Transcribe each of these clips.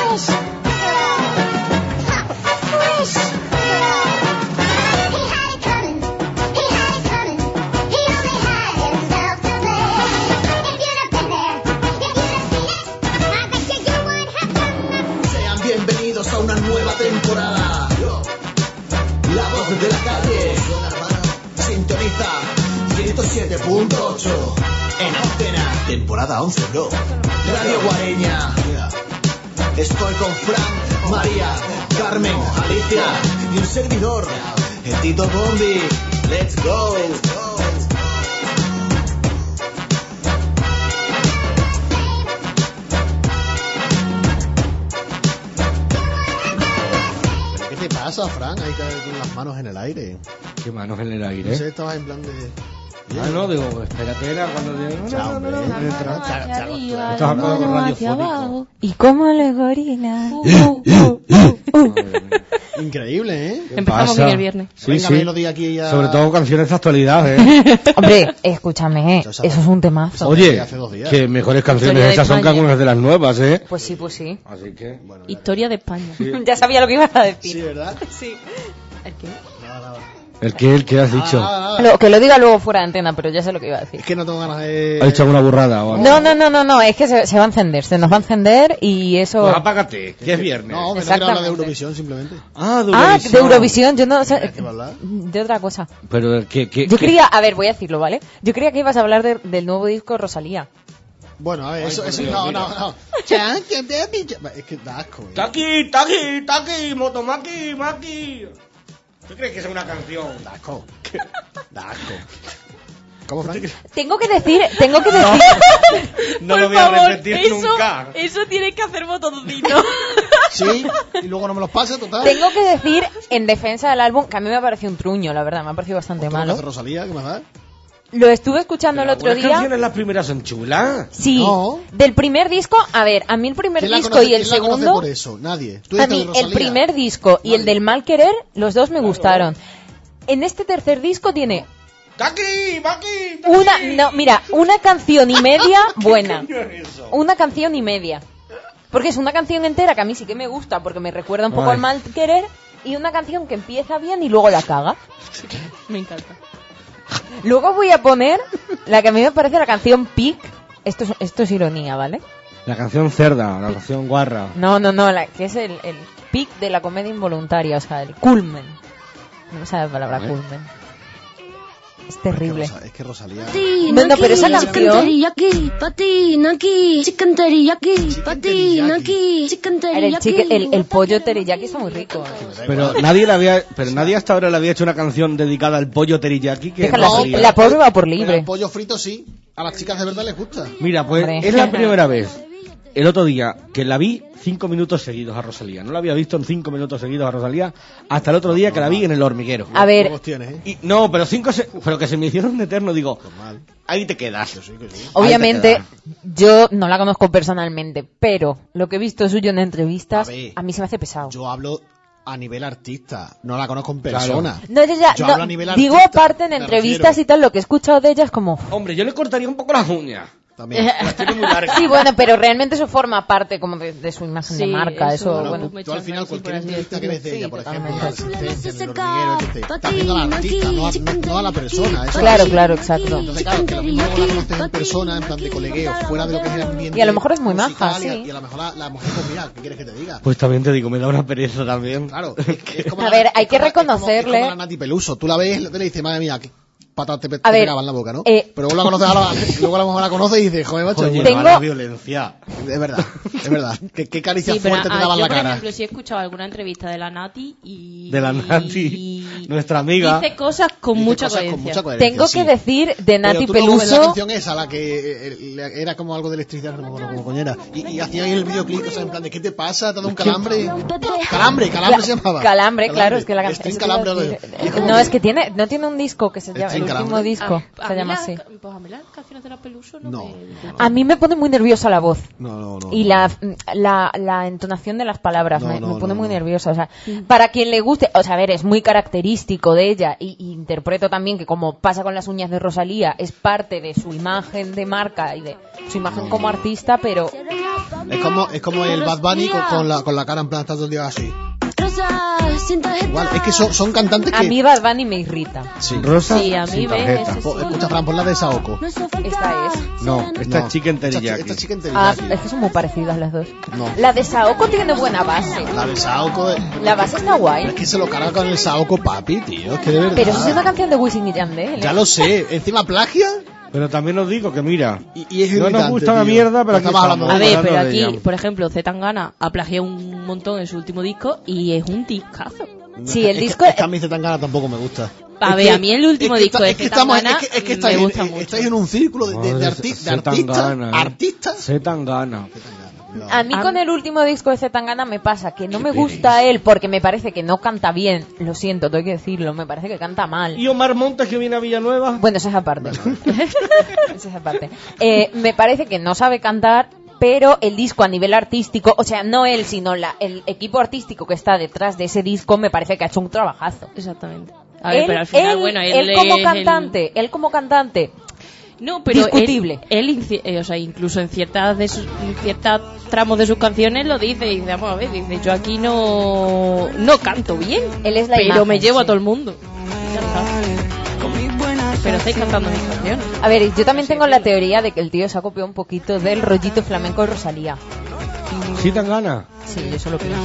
Bienvenidos a una nueva temporada. La voz de la calle. Sintoniza 107.8 en Antena. Temporada 11, bro. Radio Guareña. Estoy con Frank, María, Carmen, Alicia y un servidor, el Tito Bombi. Let's go. ¿Qué te pasa, Fran? Ahí con las manos en el aire. ¿Qué manos en el aire? No sé, estabas en plan de... Ah, no, digo, espérate, era cuando... No. Y como alegoría. Increíble, ¿eh? Empezamos bien el viernes. Sí, Venga, sí. melodía aquí ya... Sobre todo canciones de actualidad, ¿eh? Hombre, escúchame, eso es un temazo. Oye, hace 2 días. que mejores canciones Historia de esas son que España. algunas de las nuevas, ¿eh? Pues sí. Así que... Bueno, Historia de España. Ya sabía lo que ibas a decir. sí, ¿verdad? Sí. ¿El qué? Nada. ¿El qué has dicho? Nada. Que lo diga luego fuera de antena, pero ya sé lo que iba a decir. Es que no tengo ganas de... ¿Has dicho alguna burrada o algo? No, es que se va a encender, se nos va a encender y eso... Pues apágate, que es viernes. No, me no quiero hablar de Exactamente. Eurovisión simplemente. Ah, de Ah, Eurovisión. de Eurovisión, yo no sé... ¿Qué va a hablar? De otra cosa. Pero, Yo creía... A ver, voy a decirlo, ¿vale? Yo creía que ibas a hablar del nuevo disco de Rosalía. Bueno, a ver, eso por Dios, no. mira. Es que da asco. Taki, motomaki, maki. ¿Tú crees que es una canción? Da asco. Da asco. ¿Cómo, Frank? Tengo que decir... No Por lo voy a favor, repetir eso, nunca. Eso tienes que hacer botoncito. Sí, y luego no me los pase, total. Tengo que decir, en defensa del álbum, que a mí me ha parecido un truño, la verdad, me ha parecido bastante ¿Cómo que malo. hace Rosalía? ¿Qué más da? Lo estuve escuchando el otro Algunas día. canciones las primeras son chulas. Sí, No. del primer disco, a ver, a mí el primer ¿Quién la disco conoce- y el quién la conoce segundo, por eso? Nadie. ¿Tú a dices de mí el Rosalía? primer disco y el Nadie. del Mal Querer, los dos me gustaron. En este tercer disco tiene Taki, maki. una canción y media buena. ¿Qué es eso? Una canción y media. Porque es una canción entera que a mí sí que me gusta porque me recuerda un poco Ay. al Mal Querer y una canción que empieza bien y luego la caga. Me encanta. Luego voy a poner la que a mí me parece la canción Peak. Esto es ironía, ¿vale? La canción cerda, la canción guarra. No, que es el peak de la comedia involuntaria, o sea, el culmen. No me sabe la palabra culmen. Es terrible. Es que Rosalía... Bueno, pero esa canción... El pollo teriyaki está muy rico. Pero nadie hasta ahora le había hecho una canción dedicada al pollo teriyaki. Que Déjala, Rosalía. la pobre va por Pero libre. el pollo frito sí. A las chicas de verdad les gusta. Mira, pues Hombre. es la primera vez, el otro día, que la vi 5 minutos seguidos a Rosalía. No la había visto en 5 minutos seguidos a Rosalía hasta el otro día que la vi en El Hormiguero. A ver, Huevos tienes, ¿eh? Y, no, pero pero que se me hicieron eterno, digo, Normal. ahí te quedas. Que sí. obviamente, yo no la conozco personalmente, pero lo que he visto suyo en entrevistas, A ver, a mí se me hace pesado. Yo hablo a nivel artista. No la conozco en persona. No, Yo hablo a nivel digo artista, aparte en me entrevistas refiero. y tal, lo que he escuchado de ella es como... Hombre, yo le cortaría un poco las uñas. También. Las tiene muy largas. Sí, bueno, pero realmente eso forma parte como de su imagen de Sí, marca, eso, eso, bueno. Tú al final cualquier entrevista que ves de Sí, ella, por ejemplo, totalmente. la asistencia, en el hormiguero, etc., estás viendo al artista, no a la persona. Eso Claro, sí. claro, exacto. Entonces, claro, que lo mismo luego la conoces en persona, en plan de colegueo, fuera de lo que es el ambiente Y a lo mejor es muy maja, musical, sí. Y a lo mejor la mujer, pues mira, ¿qué quieres que te diga? Pues también te digo, me da una pereza también. Claro, es como A ver, hay que es como reconocerle- la Nati Peluso. Tú la ves y le dices, madre mía, qué patas te A ver, pegaban en la boca, ¿no? eh, Pero luego la conoces ahora, luego a lo mejor la conoces y dices, joder, macho, Oye, Tengo- la violencia. es verdad. ¿Qué caricia Sí, pero fuerte te daban yo, la por cara? ejemplo, sí he escuchado alguna entrevista de la Nati y... De la Nati, nuestra amiga. Dice cosas con Dice mucha cosas coherencia. con mucha coherencia, Tengo sí. que decir de Pero Nati tú luego ves la Peluso... canción esa, la que era como algo de electricidad, no me acuerdo cómo coño era. Y hacía ahí el videoclip, o sea, en plan de ¿qué te pasa? ¿Te da un calambre? Calambre se llamaba. Calambre, claro, es que la canción... String Calambre, algo de- y es como No, que- es que no tiene un disco que se llama... El String último Calambre. disco A se mí llama las- así. Pues a mí las canciones de la Peluso No. me... A mí me pone muy nerviosa la voz. No. Y la la entonación de las palabras me pone muy no. nerviosa. O sea, para quien le guste, o sea, a ver, es muy característico de ella y interpreto también que como pasa con las uñas de Rosalía, es parte de su imagen de marca y de su imagen como artista, pero Es como el Bad Bunny con la cara en plan, está todo el día así. Igual, es que son cantantes que... a mí Bad Bunny me irrita. Sí. Rosa, Sí, a mí sin ves, tarjeta. ese sí. Escucha, Fran, pon la de Saoko. Esta es. No, esta No. es chicken teriyaki. Esta chica en Ah, teriyaki. es que son muy parecidas las dos. No. La de Saoko tiene buena base. La de Saoko... La base está Es guay. que se lo carga con el Saoko Papi, tío. Es que de verdad... Pero eso es una canción de Wisin y Yandel. Ya lo sé. Encima plagia Pero también os digo que mira, y es no nos irritante, gusta la tío. mierda, pero aquí Estamos hablando estamos. A ver, hablando pero de aquí, ella. por ejemplo, Zetangana ha plagiado un montón en su último disco y es un discazo. Sí, el Es disco... que a mí Zetangana tampoco me gusta. A Es ver, que- a mí el último es que disco de estamos- Zetangana es que me gusta mucho. estáis en un círculo de artistas. ¿Artistas? Zetangana. A mí con el último disco de Zetangana me pasa que no me gusta él porque me parece que no canta bien. Lo siento, tengo que decirlo. Me parece que canta mal. ¿Y Omar Montes que viene a Villanueva? Bueno, esa es aparte. Esa es aparte. Me parece que no sabe cantar, pero el disco a nivel artístico, o sea, no él, sino el equipo artístico que está detrás de ese disco, me parece que ha hecho un trabajazo. Exactamente. A ver, pero al final, bueno, él como es cantante, No, pero discutible. O sea, incluso en ciertas tramos de sus canciones lo dice y dice, vamos a ver, dice, yo aquí no canto bien, él es la pero imagen, me llevo sí. a todo el mundo. Ya está. Pero estáis cantando mis canciones. A ver, yo también tengo la teoría de que el tío se ha copiado un poquito del rollito flamenco de Rosalía. ¿Zetangana? Sí, yo solo pienso.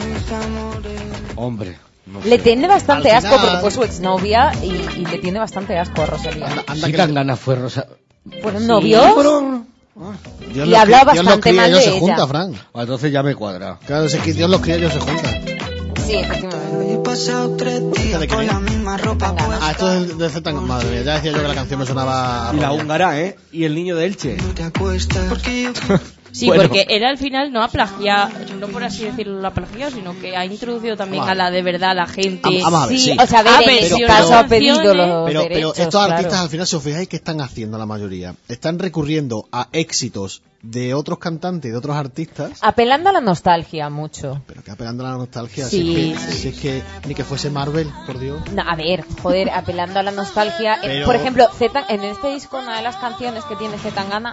Hombre. No Le sé. tiene bastante Al asco final- porque fue su exnovia y le tiene bastante asco a Rosalía. Anda que Zetangana fue Rosa. ¿Fueron Sí, novios? Dios Y los hablaba Dios los bastante cría, mal ellos de se ella. junta, Fran. Ah, entonces ya me cuadra. Claro, es que Dios los cría, ellos se juntan. Sí, efectivamente. He pasado 3 días ¿De qué? con la misma ropa puesta. Ah, esto es de Zetangana. Madre mía, ya decía yo que la canción me sonaba... a Y la rollo. húngara, ¿eh? Y el niño de Elche. No te acuestas porque yo Sí, Bueno. porque él al final no ha plagiado, no por así decirlo lo ha plagiado, sino que ha introducido también Vale. a la de verdad la gente. Vamos a ver, sí. O sea, a ver, Ah, en pero ese si caso una ha pedido canción, los Pero derechos, estos artistas claro. al final, si os fijáis, ¿qué están haciendo la mayoría? Están recurriendo a éxitos de otros cantantes, de otros artistas, Apelando a la nostalgia mucho. pero que apelando a la nostalgia. Sí, si es que ni que fuese Marvel, por Dios. No, a ver, joder, apelando a la nostalgia. Pero- Por ejemplo, en este disco, una de las canciones que tiene Zetangana,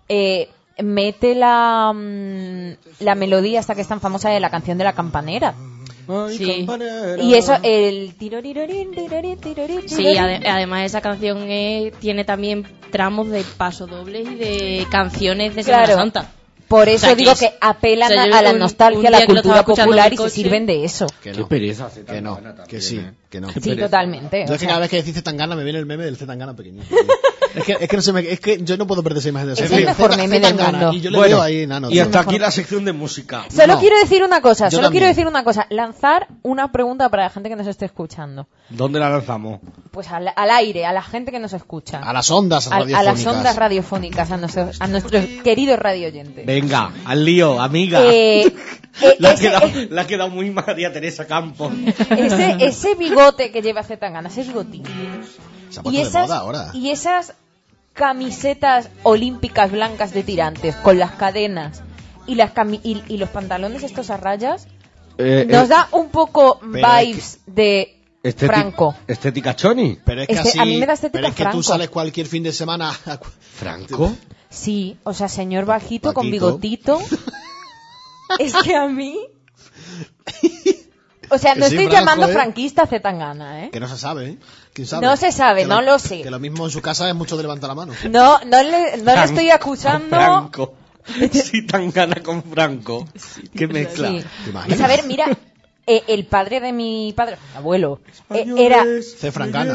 mete la melodía esta que es tan famosa de la canción de la campanera. Ay, Sí. campanera. Y eso, el tirorirorín, tirorirín, tirorirín, Sí, tirorirín. además esa canción tiene también tramos de pasodobles y de canciones de Claro. Semana Santa. Por eso O sea, digo que que apelan o sea, yo a la un nostalgia, a día la que lo cultura estaba escuchando popular en y el se coche, sirven de eso. Que Qué no, pereza que Zetangana no, también, que sí, ¿eh? que no. Qué Sí, pereza. totalmente. Yo o es que sea, cada vez que decís Zetangana me viene el meme del Zetangana pequeñito. es que no se me, es que yo no puedo perder esa imagen de Es el mejor meme del mundo. Y yo le Bueno, veo ahí, nano. y tío. hasta aquí la sección de música. Solo No. quiero decir una cosa, Yo solo quiero también. decir una cosa. Lanzar una pregunta para la gente que nos esté escuchando. ¿Dónde la lanzamos? Pues al aire, a la gente que nos escucha. A las ondas A radiofónicas. las ondas radiofónicas, a nuestros queridos radio oyentes. Venga, al lío, amiga. Le ha quedado muy María Teresa Campos. ese bigote que lleva Zetangana, ese bigotín. Se ha puesto de moda ahora. Y esas camisetas olímpicas blancas de tirantes con las cadenas y y los pantalones estos a rayas nos da un poco pero vibes de Franco. Estética Choni. Pero es que así, a mí me da estética pero es que Franco. tú sales cualquier fin de semana a- ¿Franco? Sí, o sea, señor bajito con Paquito. bigotito. Es que a mí... O sea, Que no sí, estoy Franco, llamando ¿eh? franquista a Zetangana, ¿eh? que no se sabe, ¿eh? ¿Quién sabe? No se sabe, no lo sé. Que lo mismo en su casa es mucho de levantar la mano. No le estoy acusando... Franco. Sí, tan gana con Franco. Qué mezcla. Sí. ¿Te imaginas? Y saber, mira, el padre de mi padre, mi abuelo, era Francana.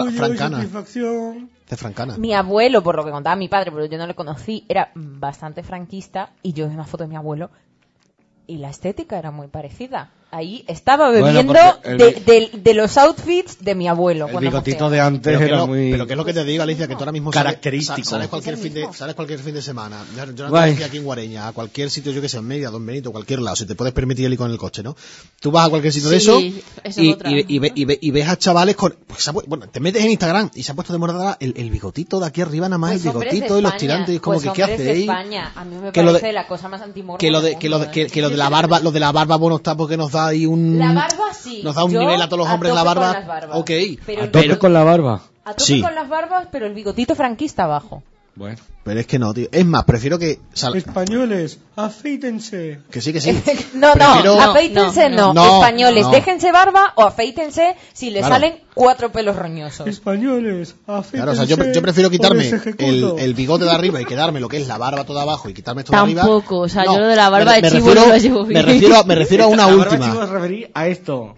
Francana. mi abuelo, por lo que contaba mi padre, pero yo no le conocí, era bastante franquista y yo vi una foto de mi abuelo y la estética era muy parecida. ahí estaba Bueno, bebiendo porque de los outfits de mi abuelo. El cuando bigotito mojeo. de antes era muy... Pero que es lo que te digo, Alicia, que tú ahora mismo Característico. sales cualquier fin de semana. Yo no Guay. estoy aquí en Guareña, a cualquier sitio, yo que sé, en Mérida, Don Benito, cualquier lado, si te puedes permitir ir con el coche, ¿no? Tú vas a cualquier sitio de eso Sí, eso es otra. y ves a chavales con... Pues, bueno, te metes en Instagram y se ha puesto de moda el bigotito de aquí arriba nada más, Pues el hombres bigotito de y los España, tirantes, y como pues que ¿qué hombres de hacéis? España, a mí me Que lo parece de- la cosa más antimorra Que lo de la barba, lo de la barba, bueno, está porque nos da ahí un... La barba sí. Nos da un Yo nivel a todos los hombres la tope barba. con las barbas. Ok. Pero A el tope bigote- con la barba. a tope Sí. con las barbas, pero el bigotito franquista abajo. Bueno. Pero es que no, tío. Es más, prefiero que... Españoles, afeítense. Que sí, que sí. No, Prefiero- afeítense no. No, Españoles, no. déjense barba o afeítense si les Claro. salen 4 pelos roñosos. Españoles, afeítense. Claro, o sea, yo prefiero quitarme el bigote de arriba y quedarme lo que es la barba toda abajo y quitarme esto de arriba. Tampoco, o sea, No, yo lo de la barba me de chivo refiero- no lo llevo bien. Me refiero a una La barba última. chivo se refería a esto.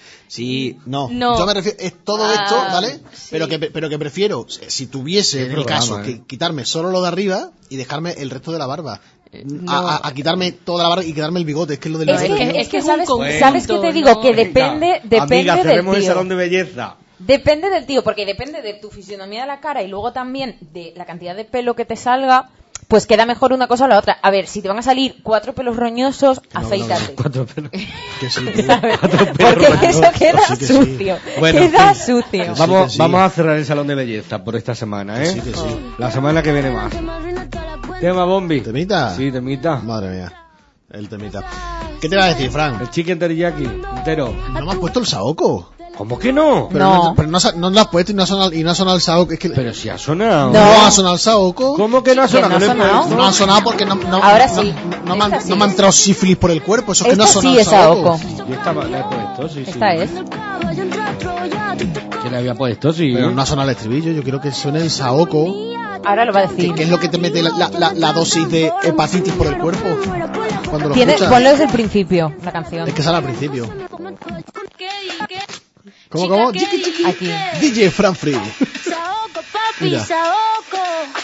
Sí, no. No. Yo me refiero, es todo esto, ¿vale? sí. Pero que prefiero, si tuviese, en mi programa, caso, que quitarme solo lo de arriba y dejarme el resto de la barba. no. A quitarme toda la barba y quedarme el bigote, es que es lo del Es bigote. que, es que un sabes, conjunto, ¿sabes qué te digo? ¿no? Que depende Amiga, del cerremos el tío. salón de belleza. Depende del tío, porque depende de tu fisionomía de la cara y luego también de la cantidad de pelo que te salga, pues queda mejor una cosa o la otra. A ver, si te van a salir 4 pelos roñosos, afeítate. 4 pelos. Que sí, ¿Sabes? pelos Porque eso roñosos. queda Sí que sí. sucio. Bueno, Queda en fin. sucio. Vamos, sí. vamos a cerrar el salón de belleza por esta semana, ¿eh? sí, que sí. La semana que viene más. Tema Bombi. ¿Temita? Sí, temita. Madre mía, el temita. ¿Qué te va a decir, Frank? El chicken teriyaki entero. ¿No me has puesto el saoco? ¿Cómo que no? Pero No. pero no lo has puesto y no ha sonado el saoco. Es que Pero si ha sonado. no ha sonado el saoco. ¿Cómo que no ha sonado? no ha le he sonado? puesto. No ha sonado porque no Ahora sí. no me Esta han- sí no me ha es. entrado sífilis por el cuerpo. Eso es que no ha Esta sonado sí el es saoco. Yo estaba, le he puesto, sí, sí. Esta es. Que le había puesto, sí. Pero no ha sonado el estribillo. Yo quiero que suene el saoco, Ahora lo va a decir. que es lo que te mete la dosis de hepatitis por el cuerpo. Cuando lo escuchas. Ponlo desde el principio, la canción. Es que sale al principio. ¿Cómo? Chiqui, chiqui. Aquí. DJ Fran Free. Saoco, papi, Mira. saoco.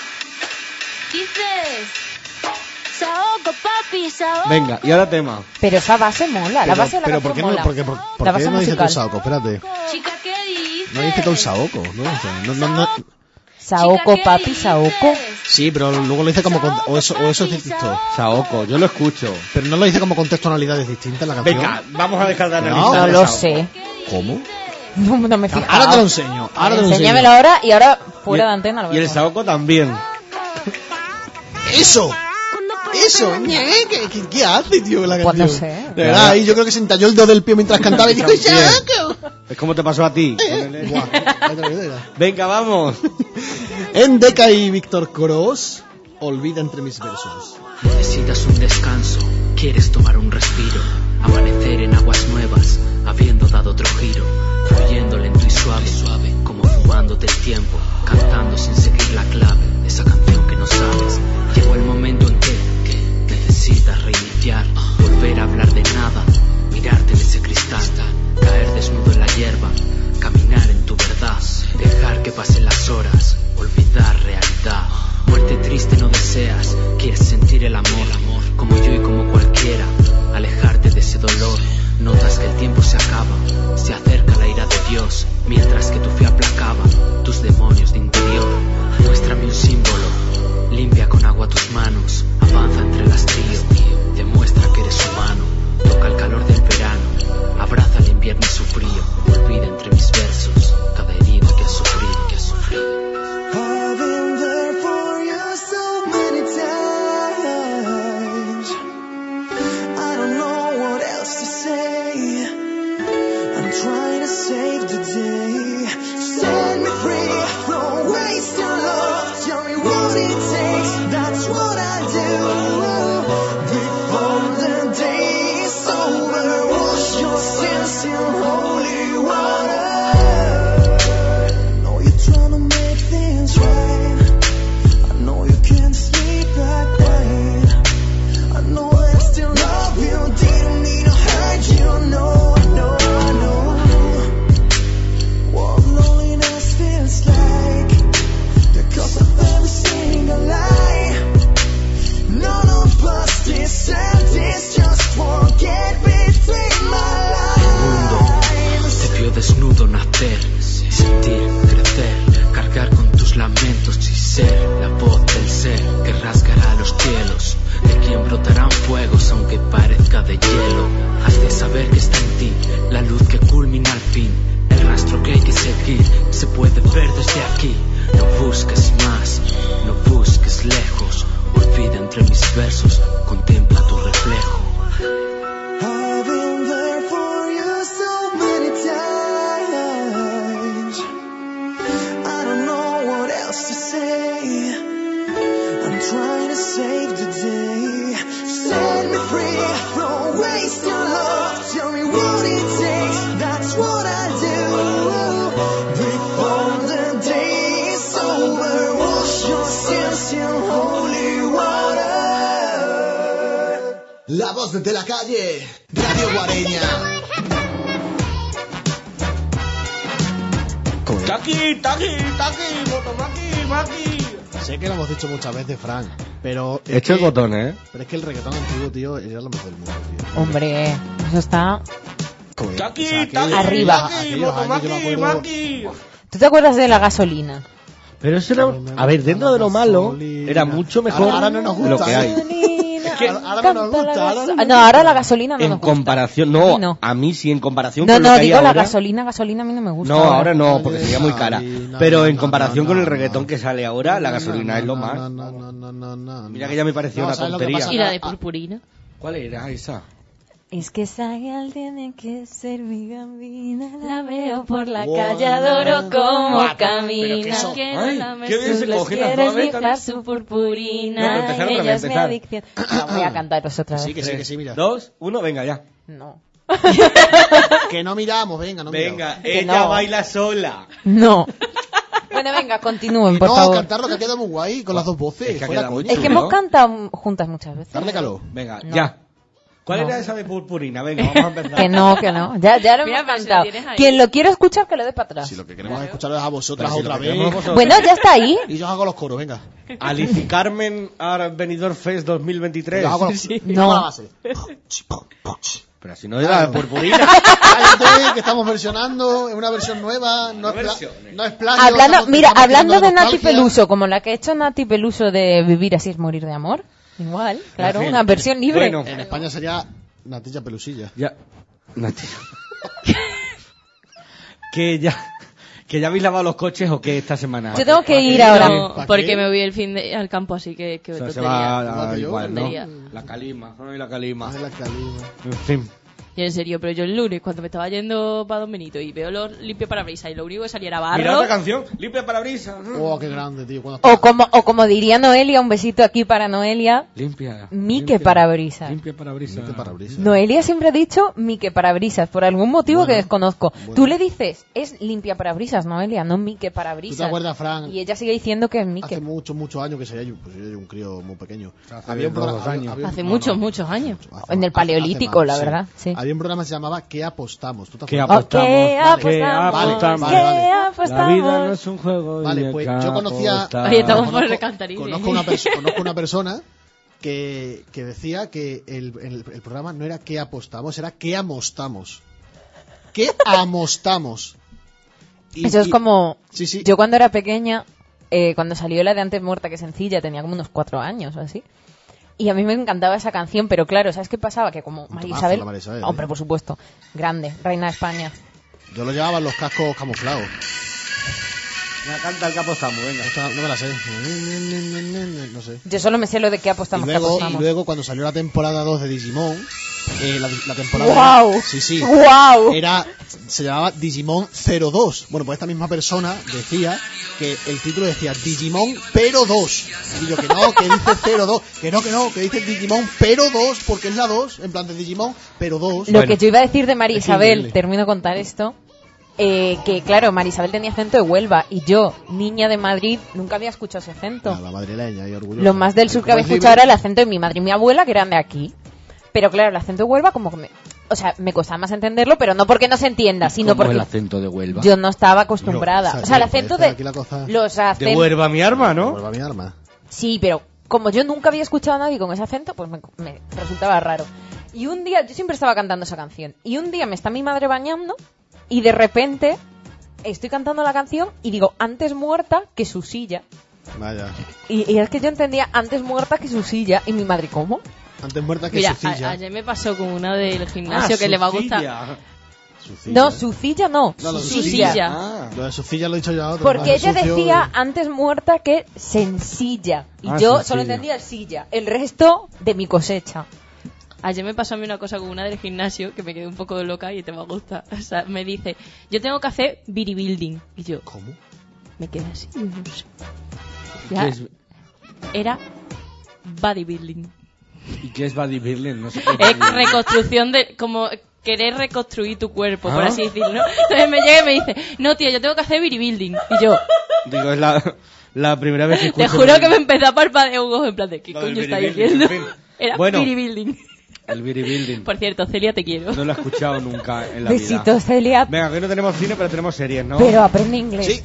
Dices. Saoco, papi, saoco. Venga, y ahora tema. Pero esa base mola, la base de la pero ¿por canción qué no, mola. por La qué base no dice todo musical. el saoco? Espérate. Chica, ¿qué dices? No dice todo el saoco, ¿no? O sea, no. Saoco, Chica, ¿qué papi, dices? saoco. Sí, pero luego lo dice como o eso es distinto. Saoko, yo lo escucho. Pero no lo dice como con tonalidades distintas la canción. Venga, vamos a dejar de No, analizar. No el lo Saoko. sé. ¿Cómo? No me he fijado. Ahora te lo enseño. Ahora te lo Enséñamelo enseño. ahora y ahora Y fuera el- de antena lo Y el vemos. Saoko también. ¡Eso! ¡Eso! ¿Qué hace, tío, la Pues canción? no sé. De verdad, ahí yo creo que se entalló el dedo del pie mientras cantaba y dijo También. ¡Saoco! Es como te pasó a ti. con el- Guau, ahí te lo digo. Venga, vamos. En Deca y Víctor Coros, olvida entre mis versos. Necesitas un descanso, quieres tomar un respiro, amanecer en aguas nuevas, habiendo dado otro giro, fluyendo lento y suave, como fugándote el tiempo, cantando sin seguir la clave, esa canción que no sabes. Llegó el momento en que necesitas reiniciar, volver a hablar de nada, mirarte en ese cristal, caer desnudo en la hierba, caminar en tu verdad, dejar que pasen las horas, olvidar realidad. Muerte triste no deseas, quieres sentir el amor, como yo y como cualquiera, alejarte de ese dolor. Notas que el tiempo se acaba, se acerca la ira de Dios, mientras que tu fe aplacaba tus demonios de interior. Muéstrame un símbolo, limpia con agua tus manos, avanza entre las tríos, demuestra que eres humano, toca el calor del verano, abraza el invierno y su frío, olvida entre mis versos cada herida que has sufrido, I've been there for you so many times. fuegos aunque parezca de hielo. Has de saber que está en ti la luz que culmina al fin. El rastro que hay que seguir se puede ver desde aquí. No busques más, no busques lejos. Olvida entre mis versos, contempla tu reflejo. I've been there for you so many times. I don't know what else to say. I'm trying to save the day. Set me free from wasting love. Tell me what it takes, that's what I do. Before the day is over, wash your sins in holy water. La voz desde la calle, Radio Guareña. ¡Taki, Maki! Sé que lo hemos dicho muchas veces, Frank, pero... Echa el botón, ¿eh? Pero es que el reggaetón antiguo, tío, era lo mejor del mundo, tío. Hombre, eso está... Arriba. Arriba. ¿Tú te acuerdas de la gasolina? Pero eso era... A ver, dentro de lo malo, era mucho mejor Ahora no nos de lo gusta, que hay. Ahora no nos gusta, No, ahora la gasolina no En nos gusta. comparación, A mí no. a mí sí, en comparación No, con lo no, que hay digo la ahora... gasolina a mí no me gusta. No, ahora no, porque sería muy cara. No, Pero en no, comparación no, con el no, reggaetón no. que sale ahora, la gasolina es lo más. No. Mira que ya me pareció No, una ¿sabes lo que tontería. pasa? Y la de purpurina. ¿Cuál era esa? Es que esa gal tiene que ser mi gambina. La veo por la Wow. calle, adoro cómo Guapa, pero camina. que son- Que Ay, no la qué bien se les coge las quieres nueve, mezclar su purpurina. No, pero empezar otra Ella vez, es mi empezar. adicción. No, voy a cantaros otra vez. Sí, que sí, mira. 2, 1, venga ya. No. Que no miramos, venga, no miramos. Venga, Que ella no. baila sola. No. Bueno, venga, continúen, Y por no, favor. cantarlo que ha quedado muy guay con las dos voces. Es que ha fuera quedado muy coña. Es que chulo. hemos cantado juntas muchas veces. Darle calor. Venga, No. ya. ¿Cuál No. era esa de purpurina? Venga, vamos a empezar. Que no. Ya lo Mira, hemos pero si lo cantado. tienes ahí. Quien lo quiera escuchar, que lo dé para atrás. Si lo que queremos escuchar es a vosotras Pero si otra lo que queremos vez. vosotros. Bueno, ya está ahí. Y yo hago los coros, venga. Alice Carmen a Benidorm Fest 2023. Yo hago los... No. Hago la base. Pero si no era de purpurina. Cállate, que estamos versionando, es una versión nueva, no es, versiones. no es plagio. Hablando, estamos- mira, estamos hablando de tirando Nati nostalgia. Peluso, como la que ha hecho Nati Peluso de Vivir así es morir de amor. Igual, claro, En fin. una versión libre. Bueno. En España sería Natilla Pelusilla. Ya. Nati. que ya habéis lavado los coches o qué esta semana. Yo tengo que ¿Para ir qué? ahora. No, ¿Para porque qué? me voy el fin de al campo, así que O sea, se tontería. va Igual a que yo, igual, ¿no? tontería. La calima, ay, la calima. Ay, la calima. En fin. Y en serio, pero yo el lunes, cuando me estaba yendo para Don Benito y veo los limpio parabrisas y lo único que salía era Mira barro, otra canción, limpia parabrisas. Oh, qué grande, tío. Cuando O como diría Noelia, un besito aquí para Noelia, Limpia. Mique parabrisas. Limpia parabrisas. Qué parabrisas. Noelia siempre ha dicho Mique parabrisas, por algún motivo Bueno, que desconozco. bueno. Tú le dices, es limpia parabrisas, Noelia, no Mique parabrisas. ¿Tú te acuerdas, Fran? Y ella sigue diciendo que es Mique. Hace muchos años que sería yo, pues yo era un crío muy pequeño. Hace dos años. hace muchos años. En el Paleolítico, la verdad, sí. Había un programa que se llamaba ¿Qué apostamos? ¿Tú te ¿Qué acuerdas? apostamos? ¿Qué ¿Qué apostamos? apostamos? Vale, vale. ¿Qué La apostamos? vida no es un juego. Vale, y hay pues que yo conocía- apostar. Ahí estamos por Conozco- el cantarín. Conozco una persona que decía que el programa no era ¿Qué apostamos? Era ¿Qué amostamos? ¿Qué amostamos? Y- Eso es y- como... Sí, sí. Yo cuando era pequeña, cuando salió la de Antes Muerta que Sencilla, tenía como unos 4 años o así. Y a mí me encantaba esa canción, pero claro, ¿sabes qué pasaba? Que como María tomazo, Isabel... la María Isabel, Hombre, por supuesto. Grande, reina de España. Yo lo llevaba en los cascos camuflados. Me canta el que apostamos, venga. Esta no me la sé. No sé. Yo solo me sé lo de qué apostamos, Y qué luego, apostamos. cuando salió la temporada 2 de Digimon, la temporada... ¡Guau! Sí, sí. ¡Guau! Se llamaba Digimon 02. Bueno, pues esta misma persona decía que el título decía Digimon pero 2. Y yo que no, que dice 02. Que no, que dice Digimon pero 2, porque es la 2, en plan de Digimon pero 2. Lo que yo iba a decir de María Es Isabel, increíble. termino de contar esto, que claro, María Isabel tenía acento de Huelva y yo, niña de Madrid, nunca había escuchado ese acento. La madrileña y orgullosa. Lo más del sur que había escuchado era el acento de mi madre y mi abuela, que eran de aquí. Pero claro, el acento de Huelva como que me costaba más entenderlo, pero no porque no se entienda, sino ¿Cómo porque el acento de Huelva? yo no estaba acostumbrada. No, o sea, el acento de aquí la cosa- los De acentos... Huelva mi arma, ¿no? Vuelva mi arma. Sí, pero como yo nunca había escuchado a nadie con ese acento, pues me resultaba raro. Y un día, yo siempre estaba cantando esa canción, y un día me está mi madre bañando, y de repente estoy cantando la canción y digo, antes muerta que su silla. Vaya. Y es que yo entendía antes muerta que su silla, y mi madre, ¿cómo? Antes muerta que Mira, Sucilla. ayer me pasó con una del gimnasio que le va a gustar. Sucilla. No, Sucilla no. No, lo de Sucilla. Sucilla. Ah. Lo de Sucilla lo he dicho yo a otro. Porque más ella sucio decía de- antes muerta que sencilla. Y Ah, yo sencilla. solo entendía el silla. El resto de mi cosecha. Ayer me pasó a mí una cosa con una del gimnasio que me quedé un poco loca y te va a gustar. O sea, me dice, yo tengo que hacer bodybuilding. Y yo, ¿Cómo? me quedé así. Yo no sé. ¿Y Ya, qué es, era bodybuilding. y qué es bodybuilding? No sé. Es reconstrucción de... como querer reconstruir tu cuerpo, por Ah. así decirlo, ¿no? Entonces me llega y me dice, no, tío, yo tengo que hacer bodybuilding. Y yo, Digo, es la primera vez que te escucho... juro que me empezó a parpadear un ojo en plan de, ¿qué Lo del coño está bodybuilding, diciendo? en fin. Era Bueno. bodybuilding. El bodybuilding. Por cierto, Celia, te quiero. No lo he escuchado nunca en la vida. Besitos, Celia. Venga, que no tenemos cine, pero tenemos series, ¿no? Pero aprende inglés. Sí.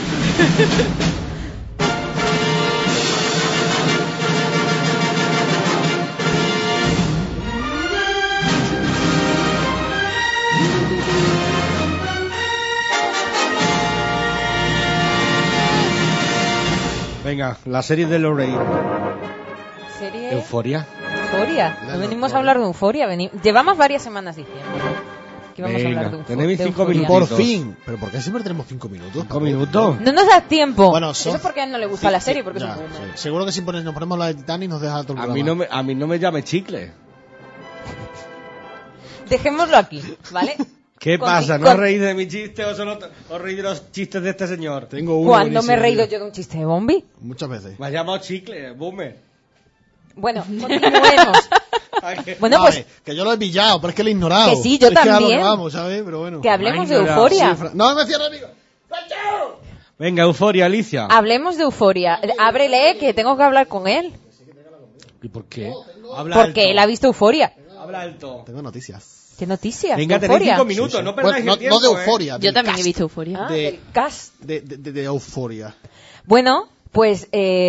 Venga, la serie de Lorraine. ¿Serie? Euforia. Euforia. La No venimos Euforia. a hablar de Euforia. Llevamos varias semanas diciendo que vamos a Venga, hablar de tenéis de 5 Euforia. minutitos. Por fin. ¿Pero por qué siempre tenemos 5 minutos? 5 minutos. No nos da tiempo. Bueno, son- Eso es porque a él no le gusta la serie, porque Ya, es un boomer. sí. Seguro que si nos ponemos la de Titanic nos deja todo el A programa. mí no me llame chicle. Dejémoslo aquí, ¿vale? ¿Qué Con- pasa? ¿No con- os reís de mi chiste o solo os reís de los chistes de este señor? Tengo uno ¿Cuándo me he buenísimo. reído yo de un chiste de Bombi? Muchas veces. Me has llamado chicle, boomer. Bueno, continuemos. ¿A qué? Bueno, Vale, pues que yo lo he pillado, pero es que lo he ignorado. Que sí, yo es Que a lo también. que vamos, ¿sabes? Pero bueno. que hablemos de Ay, no, Euforia. Sí, no me cierres, amigo. Venga, Euforia, Alicia. Hablemos de Euforia. Ábrele, que tengo que hablar con él. ¿Y por qué? Habla Porque alto. él ha visto Euforia. Habla alto. Tengo noticias. ¿Qué noticias? Venga, de tenéis Euforia. 5 minutos, Sí, sí. no perdáis Bueno, el tiempo, no de Euforia. Yo del también he cast. visto Euforia. Ah, de- del cast. De Euforia. Bueno, pues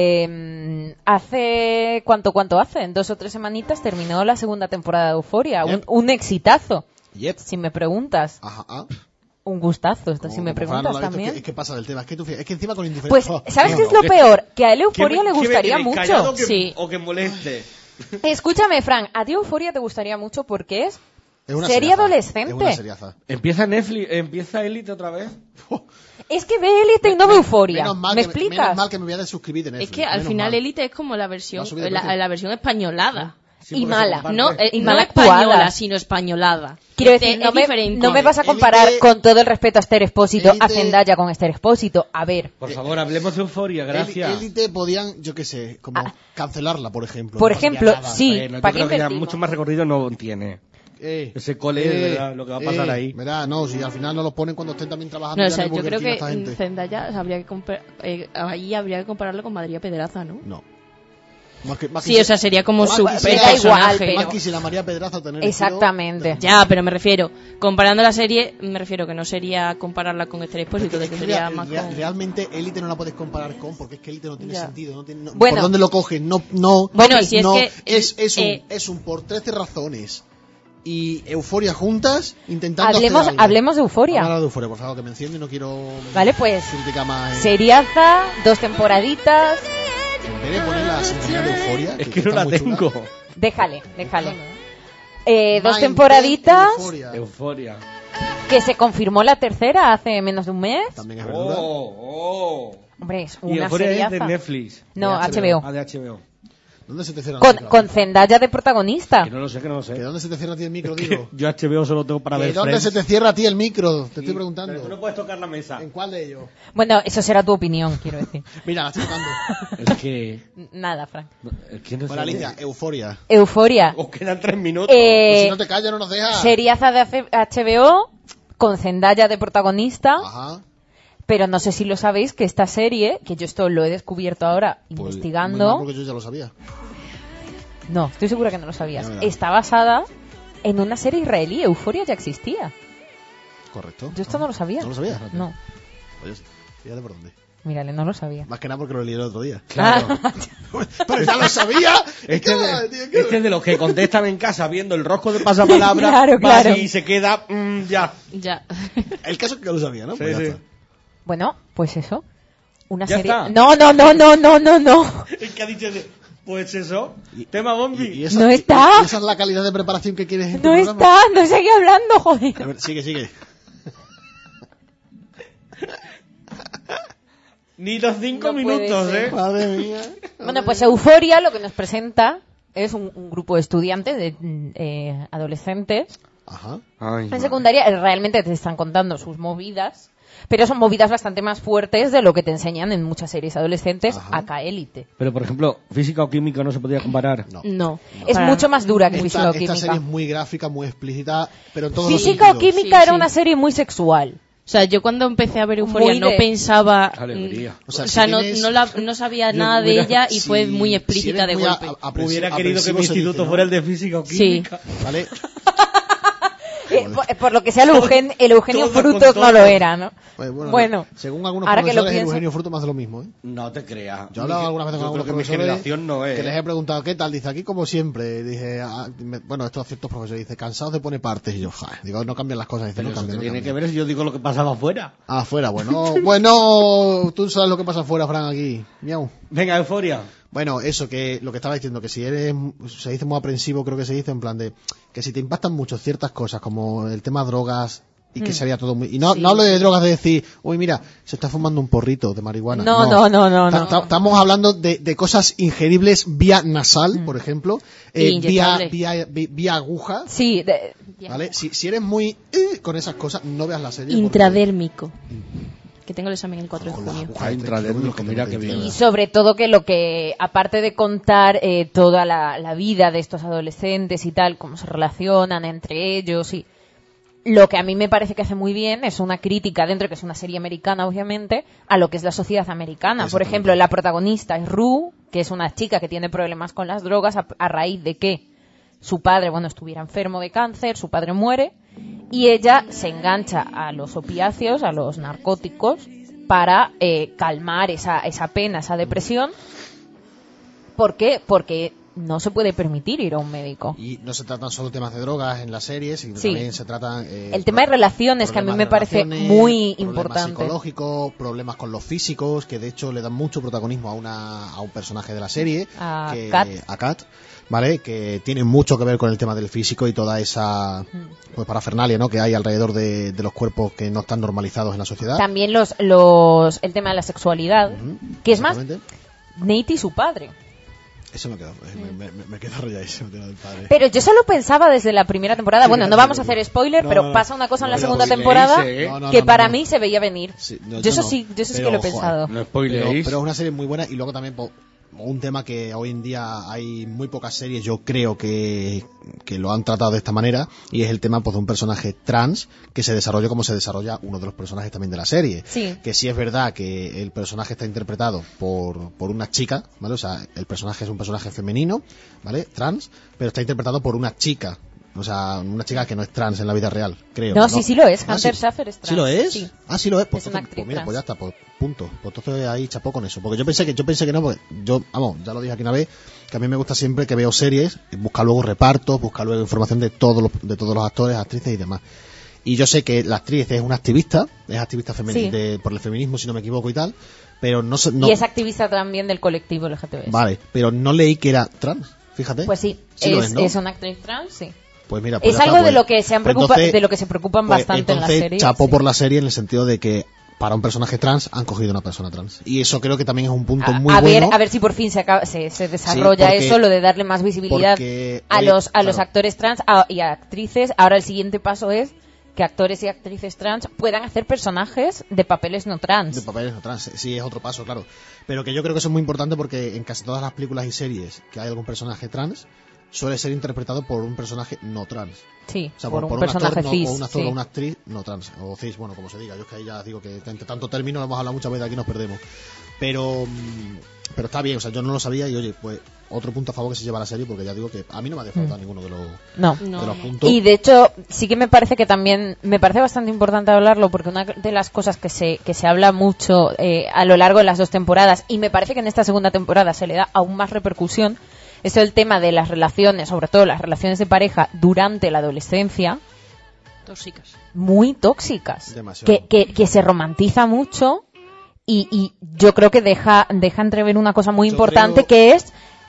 hace... ¿Cuánto hace? En 2 o 3 semanitas terminó la segunda temporada de Euforia. Yep. Un exitazo, Yep. si me preguntas. Ajá, ah. Un gustazo, esto, si Como- me como Fran preguntas no lo ha visto, también. Es que pasa del tema. Es que, es que encima con indiferencia. Pues, ¿sabes qué es lo peor? Que a él Euforia le gustaría mucho. Sí. O que moleste. Escúchame, Fran, a ti Euforia te gustaría mucho porque es Es una serie seriaza. adolescente. Es una seriaza. Empieza Netflix, empieza Elite otra vez. Es que ve Elite y no ve Euforia. Menos mal ¿Me que, explicas? menos mal que me voy a desuscribir de Netflix. Es que al menos final mal. Elite es como la ¿La versión, ha subido de precio? la versión españolada. Sí, Y porque mala. se comparte. No, Y no mal española, actuada. sino españolada. Quiero Es decir, de- no es me, diferente. no me vas a Élite- comparar con todo el respeto a Esther Expósito, a Élite- Zendaya con Esther Expósito. A ver, Por favor, hablemos de Euforia, gracias. Élite podían, yo qué sé, como cancelarla, por ejemplo. por No pasaría ejemplo, nada. sí, Bueno, yo ¿para qué creo que ya invertimos? mucho más recorrido no tiene. Ese cole, ¿verdad? Lo que va a pasar ahí. Verá, no, si al final no lo ponen cuando estén también trabajando. No, o ya sea, en el yo Burger creo King que esta gente. Zendaya habría que ahí habría que compararlo con María Pedraza, ¿no? No. Más que, Sí, o sea, sería como su me da personaje. igual, pero- Más quisiera María Pedraza tener Exactamente. Ya, pero me refiero, comparando la serie, me refiero que no sería compararla con Esther Expósito, que sería más con... Realmente Élite no la puedes comparar con, porque es que Élite no tiene Ya. sentido. No tiene, Bueno. ¿Por dónde lo cogen? No. Bueno, si es no, que- es un por 13 razones. Y Euforia juntas intentando hacer algo. Hablemos de Euforia. Vamos a hablar de Euforia, por favor, que me enciendo y no quiero Vale, pues, criticar más. seriaza, 2 temporaditas. En vez de poner la sintonía de Euforia, Es que no está la muy chula. tengo. Déjale. 2 Mind temporaditas, Bend, Euphoria. Euforia. que se confirmó la tercera hace menos de un mes. También es verdad. Oh. Hombre, es Y una Euforia es de seriaza. Netflix. No, De HBO. Ah, de HBO. ¿Dónde se te cierra Con Zendaya de protagonista. Que no lo sé, que no lo sé. ¿Que dónde se te cierra a ti el micro, Que digo? yo HBO solo tengo para ¿Que ver dónde Friends. se te cierra a ti el micro? Te estoy Pero tú preguntando. no puedes tocar la mesa. ¿En cuál de ellos? Bueno, eso será tu opinión, quiero decir. Mira, la estoy tocando. Es que... Nada, Frank. Es que no Bueno, sé. Alicia, Euforia. Euforia. Os quedan 3 minutos. Pues si no te callas, no nos dejas. Seriaza de HBO con Zendaya de protagonista. Ajá. Pero no sé si lo sabéis que esta serie, que yo esto lo he descubierto ahora Pues, muy investigando. mal, porque yo ya lo sabía. No, estoy segura que no lo sabías. Ya verás. Está basada en una serie israelí. Euforia ya existía. Correcto. Yo esto no lo sabía. ¿No lo sabías? No, Oye, fíjate por dónde. mírale, no lo sabía. Más que nada porque lo leí el otro día. Claro. Pero ya lo sabía. Este ¿Qué de, va, tío? ¿Qué este de los que contestan en casa viendo el rosco de pasapalabra Claro, va claro. y se queda ya. Ya. El caso es que lo sabía, ¿no? Sí, Pues ya sí. está. Bueno, pues eso. Una Ya serie. está. No. Es que ha dicho de... Pues eso, tema Bombi. Y esa, No está. y esa es la calidad de preparación que quieres en tu No programa. está, no sigue hablando, joder. A ver, sigue. Ni los 5 No puede minutos, ser. Madre mía. Bueno, pues Euforia lo que nos presenta es un grupo de estudiantes, de adolescentes, Ajá. Ay, en secundaria. Realmente te están contando sus movidas, pero son movidas bastante más fuertes de lo que te enseñan en muchas series adolescentes, Ajá. acá élite. Pero, por ejemplo, física o química no se podía comparar. No. No. Es Para mucho más dura que Esta física o serie química. es muy gráfica, muy explícita, pero en todos los Física o sentidos. química Sí, era sí. una serie muy sexual. O sea, yo cuando empecé a ver Euforia Muy no de- pensaba... Alegría. O sea, si no, tienes- no sabía Yo nada de hubiera- ella y si- fue muy si explícita eres de muy golpe. Hubiera querido que mi aprensivo se instituto dice, ¿no? fuera el de física o Sí. química. ¿Vale? Por lo que sea, el Eugenio Todo Frutos con todo. no lo era, ¿no? Pues Bueno, según algunos ahora que lo profesores, el pienso- Eugenio Fruto más de lo mismo, ¿eh? No te creas. Yo he hablado algunas veces con Yo creo algunos que mi profesores generación no es. que les he preguntado qué tal, dice aquí como siempre, dije, bueno, estos ciertos profesores, dice, cansados de poner partes, y yo, digo, no cambian las cosas, dice, Pero no eso cambian, no tiene que cambian. ver si yo digo lo que pasaba afuera. Afuera, bueno, tú sabes lo que pasa afuera, Fran, aquí, miau. Venga, Euforia. Bueno, eso, que lo que estaba diciendo, que si eres, se dice muy aprensivo, creo que se dice, en plan de, que si te impactan mucho ciertas cosas, como el tema drogas, y que sería todo muy... Y no, Sí. no hablo de drogas de decir, uy, mira, se está fumando un porrito de marihuana. No. Estamos hablando de cosas ingeribles vía nasal, por ejemplo, vía, Inyectable. vía aguja, Sí, ¿vale? Si eres muy con esas cosas, no veas la serie. Intradérmico. Que tengo el examen el 4 de Con la junio. aguja, Intradérmico, mira qué bien. y sobre todo que lo que, aparte de contar toda la vida de estos adolescentes y tal, cómo se relacionan entre ellos y lo que a mí me parece que hace muy bien es una crítica, dentro que es una serie americana, obviamente, a lo que es la sociedad americana. Por ejemplo, la protagonista es Rue, que es una chica que tiene problemas con las drogas a raíz de que su padre, estuviera enfermo de cáncer, su padre muere, y ella se engancha a los opiáceos, a los narcóticos, para calmar esa pena, esa depresión. ¿Por qué? Porque no se puede permitir ir a un médico. Y no se tratan solo temas de drogas en las series, sino Sí. también se tratan... El tema de relaciones, que a mí me parece muy importante. Problemas psicológicos, problemas con los físicos, que de hecho le dan mucho protagonismo a un personaje de la serie, A a Kat, ¿vale? Que tiene mucho que ver con el tema del físico y toda esa parafernalia, ¿no? Que hay alrededor de los cuerpos que no están normalizados en la sociedad. También el tema de la sexualidad, que es más Exactamente. Nate y su padre. Eso me quedó, me quedó rayadísimo el tema del padre. Pero yo solo pensaba desde la primera temporada, Sí, bueno, no, no vamos a no, hacer spoiler, no, pero no, pasa una cosa en la no, segunda pero temporada spoileéis, No, no, que no, para no. mí se veía venir. Sí, yo eso sí que Pero, lo he pensado. No Pero, spoileéis. pero es una serie muy buena y luego también un tema que hoy en día hay muy pocas series, yo creo que lo han tratado de esta manera, y es el tema de un personaje trans que se desarrolla como se desarrolla uno de los personajes también de la serie. Sí. Que sí es verdad que el personaje está interpretado por una chica, ¿vale? O sea, el personaje es un personaje femenino, ¿vale? Trans, pero está interpretado por una chica. O sea, una chica que no es trans en la vida real, creo. No, sí lo es. Ah, Hunter sí. Schaffer es trans. ¿Sí lo es? Sí. Ah, sí lo es. Pues, Es una entonces, actriz pues mira, trans. pues ya está, pues punto. Pues entonces ahí chapó con eso. Porque yo pensé que no, porque ya lo dije aquí una vez, que a mí me gusta siempre que veo series, buscar luego repartos, buscar luego información de todos los actores, actrices y demás. Y yo sé que la actriz es una activista, Sí. por el feminismo, si no me equivoco y tal, pero no sé, no, Y es activista también del colectivo LGTB. vale, pero no leí que era trans, fíjate. Pues sí, Sí lo es, ¿no? es una actriz trans, sí. Pues mira, pues Es ya algo está, de pues- lo que de lo que se preocupan pues bastante en la entonces, serie. chapo sí. por la serie en el sentido de que para un personaje trans han cogido una persona trans. Y eso creo que también es un punto muy bueno. A ver si por fin se desarrolla porque- eso, lo de darle más visibilidad porque, a oye, los claro. actores trans y a actrices. Ahora el siguiente paso es que actores y actrices trans puedan hacer personajes de papeles no trans. De papeles no trans, sí, es otro paso, claro. Pero que yo creo que eso es muy importante porque en casi todas las películas y series que hay algún personaje trans, suele ser interpretado por un personaje no trans. Sí, O sea, por un actor personaje no, cis. o un actor sí. o una actriz no trans, o cis, bueno, como se diga. Yo es que ahí ya digo que entre tanto término lo hemos hablado muchas veces, aquí nos perdemos. Pero está bien, o sea, yo no lo sabía y oye, pues otro punto a favor que se lleva la serie, porque ya digo que a mí no me ha defraudado ninguno de los, No. de los puntos. Y de hecho, sí que me parece que también, me parece bastante importante hablarlo, porque una de las cosas que se habla mucho a lo largo de las dos temporadas, y me parece que en esta segunda temporada se le da aún más repercusión, es el tema de las relaciones, sobre todo las relaciones de pareja durante la adolescencia, Tóxicas. muy tóxicas, Demasiado. que se romantiza mucho y yo creo que deja entrever una cosa muy Yo importante creo- que es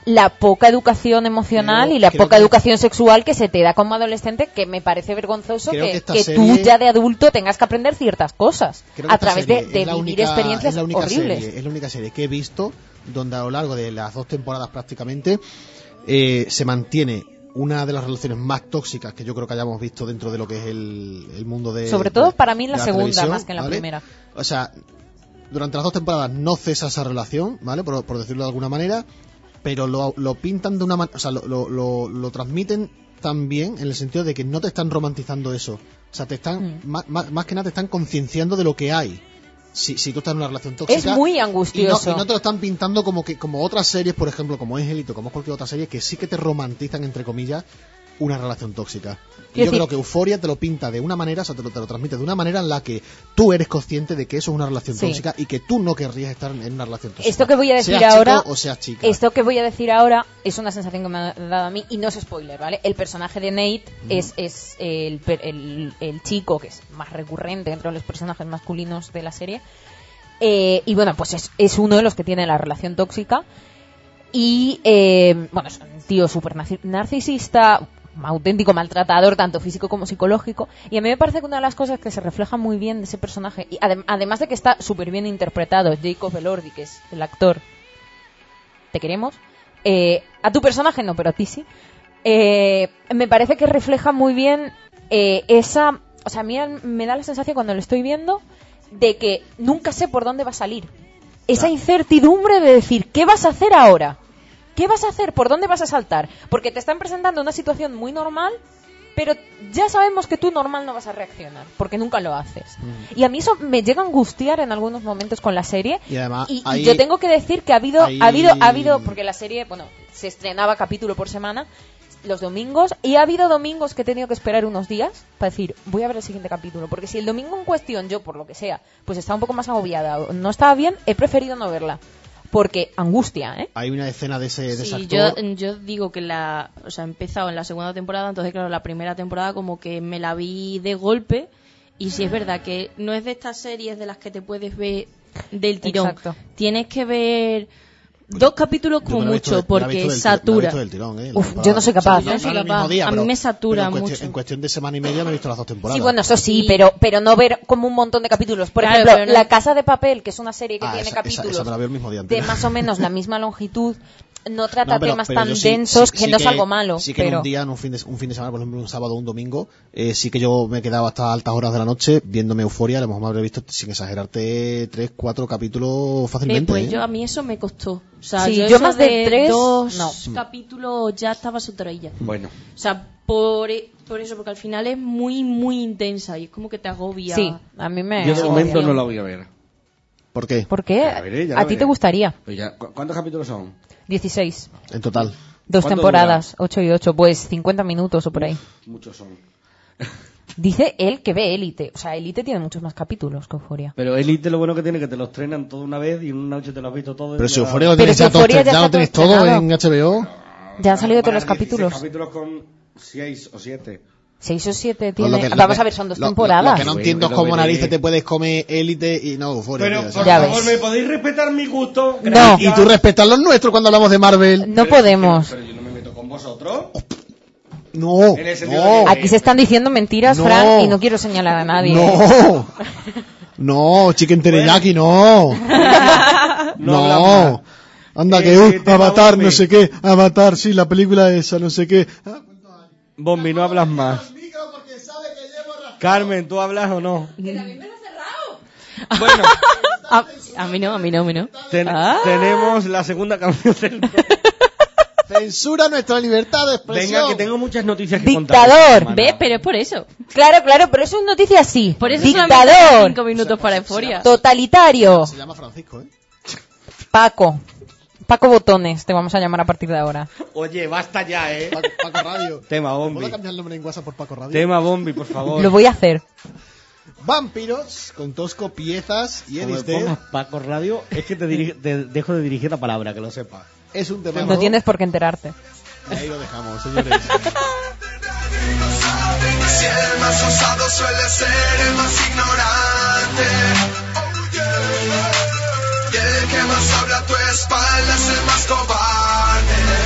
la poca educación emocional y la poca educación sexual que se te da como adolescente, que me parece vergonzoso que tú ya de adulto tengas que aprender ciertas cosas a través de vivir experiencias horribles. Es la única serie que he visto donde a lo largo de las 2 temporadas prácticamente se mantiene una de las relaciones más tóxicas que yo creo que hayamos visto dentro de lo que es el mundo de... Sobre todo para mí en la segunda, más que en la primera. O sea, durante las 2 temporadas no cesa esa relación, ¿vale? Por decirlo de alguna manera, pero lo pintan de una manera... O sea, lo transmiten tan bien en el sentido de que no te están romantizando eso. O sea, te están... Más que nada te están concienciando de lo que hay. Si tú estás en una relación tóxica... Es muy angustioso. Y no te lo están pintando como otras series, por ejemplo, como es Élite, como es cualquier otra serie, que sí que te romantizan, entre comillas, una relación tóxica. Y yo creo que Euphoria te lo pinta de una manera, o sea, te lo transmite de una manera en la que tú eres consciente de que eso es una relación tóxica y que tú no querrías estar en una relación tóxica. Esto que voy a decir seas ahora, chico o seas chica. Esto que voy a decir ahora es una sensación que me ha dado a mí y no es spoiler, ¿vale? El personaje de Nate es el chico que es más recurrente entre los personajes masculinos de la serie. Y bueno, pues es uno de los que tiene la relación tóxica y bueno, es un tío súper narcisista, auténtico maltratador, tanto físico como psicológico, y a mí me parece que una de las cosas que se refleja muy bien de ese personaje, y además de que está súper bien interpretado, Jacob Elordi, que es el actor, te queremos, a tu personaje no, pero a ti sí, me parece que refleja muy bien esa, o sea, a mí me da la sensación cuando lo estoy viendo de que nunca sé por dónde va a salir. Esa incertidumbre de decir, ¿qué vas a hacer ahora? ¿Qué vas a hacer? ¿Por dónde vas a saltar? Porque te están presentando una situación muy normal, pero ya sabemos que tú normal no vas a reaccionar, porque nunca lo haces. Y a mí eso me llega a angustiar en algunos momentos con la serie. Y además, y yo tengo que decir que ha habido, porque la serie, bueno, se estrenaba capítulo por semana, los domingos, y ha habido domingos que he tenido que esperar unos días para decir, voy a ver el siguiente capítulo, porque si el domingo en cuestión, yo por lo que sea, pues estaba un poco más agobiada, o no estaba bien, he preferido no verla. Porque angustia, ¿eh? Hay una escena de ese sí, actor. yo digo que he empezado en la segunda temporada, entonces claro, la primera temporada como que me la vi de golpe, y si es verdad que no es de estas series de las que te puedes ver del tirón. Exacto. Tienes que ver 2 capítulos como mucho, porque satura. Yo no soy capaz. Yo no soy capaz. A mí me satura mucho. En cuestión de semana y media me he visto las 2 temporadas. Sí, bueno, eso sí, pero no ver como un montón de capítulos. Por Claro, ejemplo, no. La Casa de Papel, que es una serie que tiene capítulos esa me la veo el mismo día antes. de más o menos la misma longitud, no trata temas pero tan yo sí, densos, sí, que sí no es algo malo. Sí que pero... en un día, en un fin de semana, por ejemplo, un sábado o un domingo, sí que yo me he quedado hasta altas horas de la noche viéndome Euphoria. A lo mejor me habré visto, sin exagerarte, 3, 4 4 fácilmente. Pues a mí eso me costó. O sea, Sí, yo yo más de 3, 2 no. capítulos ya estaba sotraída. Bueno. O sea, por eso, porque al final es muy, muy intensa y es como que te agobia. Sí, a mí me... Yo de agobia. momento no la voy a ver. ¿Por qué? ¿Por qué? Ya la veré, ya la ¿A ti veré. te gustaría? Pues ya, ¿cuántos capítulos son? 16. En total. 2 ¿Cuánto temporadas, 8 y 8, pues 50 minutos o por ahí. Muchos son. Dice él que ve Élite. O sea, Élite tiene muchos más capítulos que Euphoria. Pero Elite lo bueno que tiene es que te los estrenan todo una vez y en una noche te lo has visto todo. Pero y si ya- Euphoria lo Pero tenéis si ya todo, Euphoria ya ya lo está tenéis todo todo estrenado. en HBO. Ya han salido todos los 16 capítulos. capítulos con 6 o 7. 6 o 7 Pues tiene... Vamos a ver, son 2 temporadas. Lo que no entiendo es Bueno, cómo veré. narices te puedes comer Élite y no Euphoria. Pero, tío, o por sea. Ya favor, ves. ¿me podéis respetar mi gusto? No. Gracias. Y tú respetas los nuestros cuando hablamos de Marvel. No podemos. Pero yo no me meto con vosotros. No, En el sentido no, de que- Aquí se están diciendo mentiras, No. Fran, y no quiero señalar a nadie. no. No, chicken teriyaki, no. hablamos No. Anda que tema Avatar, Bombi. no sé qué. Avatar, sí, la película esa, no sé qué. Bombi, no hablas más. Carmen, ¿tú hablas o no? Bueno, A mí no. tenemos la segunda canción del... Censura nuestra libertad de expresión. Venga, que tengo muchas noticias que contar. Dictador. ¿Ves? Pero es por eso. Claro, pero es una noticia así. Por eso solamente Dictador. 5 minutos para Euphoria. Totalitario. Se llama Francisco, ¿eh? Paco Botones, te vamos a llamar a partir de ahora. Oye, basta ya, ¿eh? Paco Radio. Tema ¿Puedo Bombi. cambiar el nombre en WhatsApp por Paco Radio? Tema Bombi, por favor. Lo voy a hacer. Vampiros con Tosco, Piezas y Como me Edis pongas Paco Radio, es que te dejo de dirigir la palabra, que lo sepas. Es un tema. No tienes por qué enterarte. Y ahí lo dejamos, señores. Si el más osado suele ser el más ignorante. Y el que más habla a tu espalda es el más cobarde.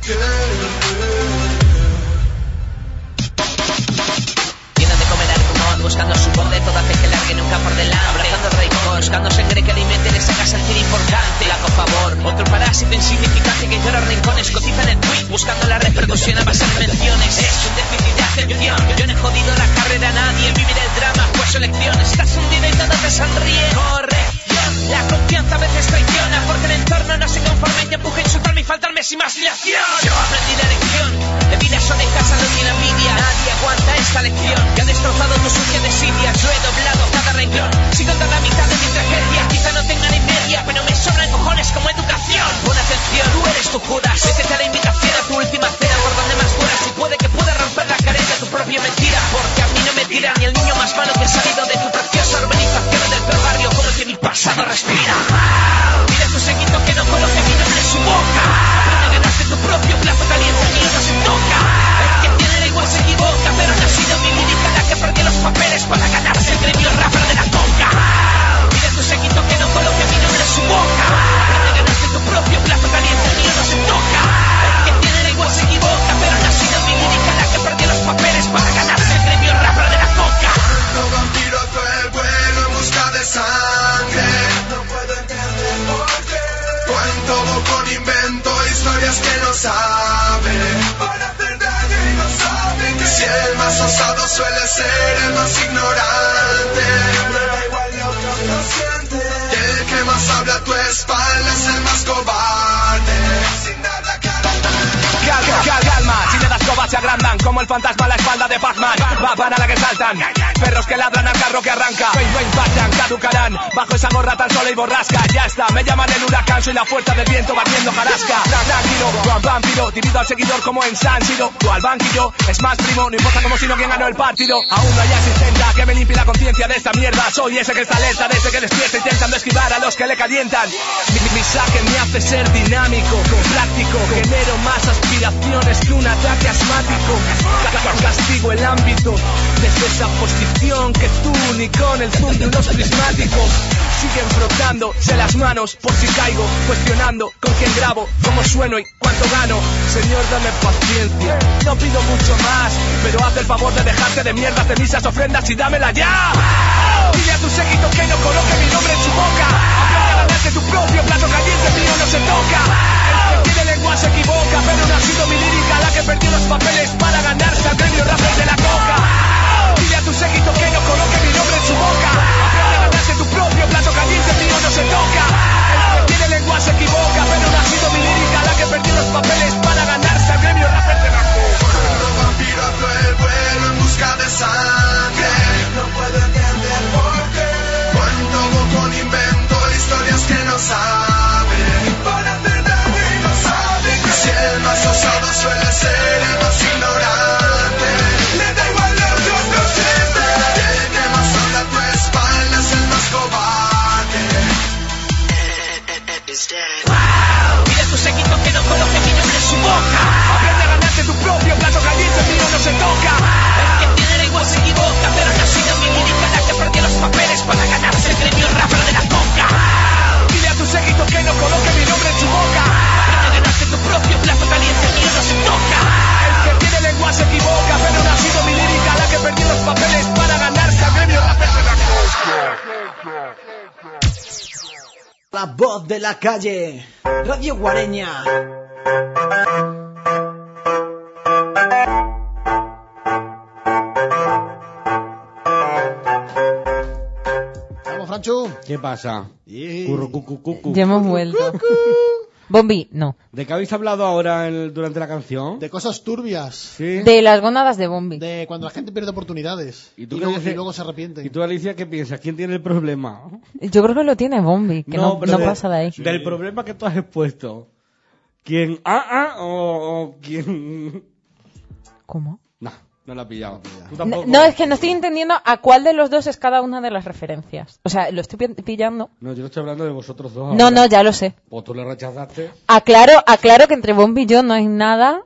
Lleno de comer algún buscando su borde, todo hace que largue nunca por delante. Abrazando el rencor, buscando sangre que alimente, le saca sentir importante. Flaco favor, otro parásito insignificante que llora rincones, cotiza en el tweet, buscando la repercusión a base de menciones. Es un déficit de atención, yo no he jodido la carrera a nadie, vivir el drama fue su elección. Estás hundido y todo te sonríe. Corrección, la confianza a veces traiciona, porque el entorno no se conforma y te empuja a insultarme y faltarme sin más dilación. Yo aprendí la lección, de vidas honestas a no tiene envidia. Nadie aguanta esta lección, que ha destrozado tu sucia desidia. Yo he doblado cada renglón, sin contar la mitad de mi tragedia. Quizá no tenga ni media, pero me sobran cojones como educación. Pon atención, tú eres tu Judas, métete a la invitación a tu última cena, por donde más fueras, y puede que pueda romper la careta de tu propia mentira, porque a mí no me tira ni el niño más malo que ha salido de tu preciosa urbanización del peor barrio, como el que mi pasado respira. Mira tu seguito que no coloque mi nombre en su boca, aprende a ganarte tu propio plato caliente, el mío no se toca. El que tiene la igual se equivoca, pero no ha sido mi lírica la que perdió los papeles para ganarse el premio rapper de la coca. Mira tu seguito que no coloque mi nombre en su boca, aprende a ganarte tu propio plato caliente, el mío no se toca. El que tiene la igual se equivoca, pero no ha sido mi lírica la que perdió los papeles para ganarse el premio rapper de la coca. Los vampiros fue el vuelo en busca de sangre. No puedo entender por qué. Cuento con invento historias que no saben. Para hacer daño y no saben que si el más osado suele ser el más ignorante. Me da igual lo que otro siente. El que más habla a tu espalda es el más cobarde. Sin nada calma, si le das coba se agrandan como el fantasma a la espalda de Pac-Man. Van a la que saltan, perros que ladran al carro que arranca. No impactan, caducarán bajo esa gorra tan sola y borrasca. Ya está, me llaman el huracán, soy la fuerza del viento batiendo jarasca. Tranquilo, vampiro, divido al seguidor como en San Siro. Tú al banquillo, es más primo, no importa como si no quien ganó el partido. Aún no hay asistenta que me limpie la conciencia de esta mierda. Soy ese que está alerta desde que despierta intentando esquivar a los que le calientan. Mi saque me hace ser dinámico, práctico, genero más aspiraciones que un ataque asmático. Castigo el ámbito desde esa posición que tú ni con el zoom de unos prismáticos. Siguen frotándose las manos por si caigo, cuestionando con quién grabo, cómo sueno y cuánto gano. Señor, dame paciencia, no pido mucho más, pero haz el favor de dejarte de mierdas, cenizas, ofrendas y dámela ya. Dile a tu séquito que no coloque mi nombre en su boca. Aprende a ganarte tu propio plato caliente, mío no se toca. El que tiene lengua se equivoca, pero no ha sido mi lírica la que perdió los papeles para ganarse el premio rapper de la coca. Dile a tu séquito que no coloque mi nombre en su boca. Aprende a ganarse tu propio plato caliente, mío no se toca. El que tiene lengua se equivoca, pero no ha sido mi lírica la que perdió los papeles para ganarse el premio rapper de la coca. Los vampiros fue el vuelo en busca de sangre. No puedo entender por qué. Cuento con invento historias que no saben. Para hacer daño y no saben que si el más osado suele ser el más ignorante. Le da igual lo que otro siente. El que más habla a tu espalda es el más cobarde. Mira tu séquito que no coloque mi nombre en su boca. Aprende a ganarte tu propio plato caliente, mío no se toca. El que tiene la igual se equivoca, pero no ha sido mi lírica la que perdió los papeles para ganarse el premio rapper de la coca. Dile a tu séquito que no coloque mi nombre en su boca. Aprende a ganarte tu propio plato caliente, mío no se toca. El que tiene lengua se equivoca, pero no ha sido mi lírica la que perdió los papeles para ganarse el premio rapper de la coca. La voz de la calle, Radio Guareña. Vamos, Franchu. ¿Qué pasa? Curru, cucu. Ya hemos vuelto. Bombi, no. ¿De qué habéis hablado ahora durante la canción? De cosas turbias. Sí. De las gónadas de Bombi. De cuando la gente pierde oportunidades. ¿Y tú luego se arrepiente. ¿Y tú, Alicia, qué piensas? ¿Quién tiene el problema? Yo creo que lo tiene Bombi, que no pero pasa de ahí. Sí. Del problema que tú has expuesto. ¿Quién? ¿O quién? ¿Cómo? No la he pillado. ¿Tú No, tampoco? no, es que no estoy entendiendo a cuál de los dos es cada una de las referencias. O sea, lo estoy pillando. No, yo no estoy hablando de vosotros dos. No, ahora. no, ya lo sé. ¿O tú le rechazaste? Aclaro que entre Bombi y yo no hay nada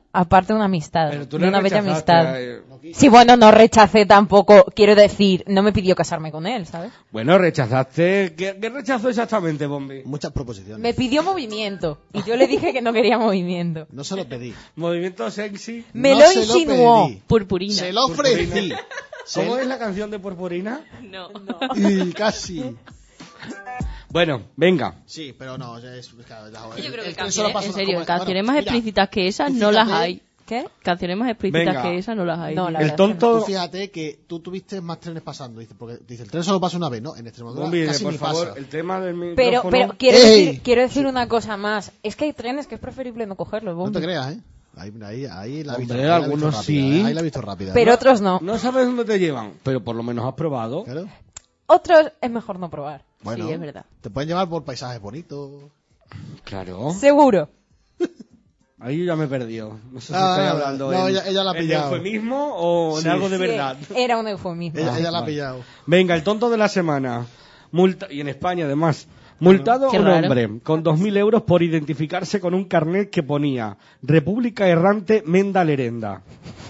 aparte de una amistad, Pero tú de le una bella rechazaste, amistad. Sí, bueno, no rechacé tampoco, quiero decir, no me pidió casarme con él, ¿sabes? Bueno, rechazaste. ¿Qué rechazó exactamente, Bombi? Muchas proposiciones. Me pidió movimiento y yo le dije que no quería movimiento. No se lo pedí. Movimiento sexy. Me No lo se lo insinuó. pedí. Purpurina. Se lo ofrecí. ¿Cómo es la canción de Purpurina? No. Y casi. Bueno, venga. Sí, pero no. Claro, Yo creo que canciones, en serio, canciones más explícitas que esas no las hay. ¿Qué? Canciones más explícitas Venga. que esas no las hay. No, la El verdad tonto. Tú fíjate que tú tuviste más trenes pasando. Porque dice, el tren solo pasa una vez, ¿no? En Extremadura Bombi, casi por ni favor, pasa. el tema del Pero micrófono. ¡Ey! quiero decir una cosa más. Es que hay trenes que es preferible no cogerlos, No Bombi. te creas, ¿eh? Ahí la he visto. Hombre, ahí la he visto algunos rápida, sí. Ahí la he visto rápida. Pero otros no. No sabes dónde te llevan, pero por lo menos has probado. Claro. Otros es mejor no probar. Bueno, Sí, es verdad. te pueden llevar por paisajes bonitos. Claro. Seguro. Ahí yo ya me he perdido. No sé si Ah, estáis hablando no, en, ella la ha en pillado. eufemismo o en Sí. algo de Sí, verdad. era un eufemismo. Ella la ha vale. pillado. Venga, el tonto de la semana. Y en España, además. Multado Qué un raro. hombre con 2.000 euros por identificarse con un carnet que ponía República Errante Menda Lerenda.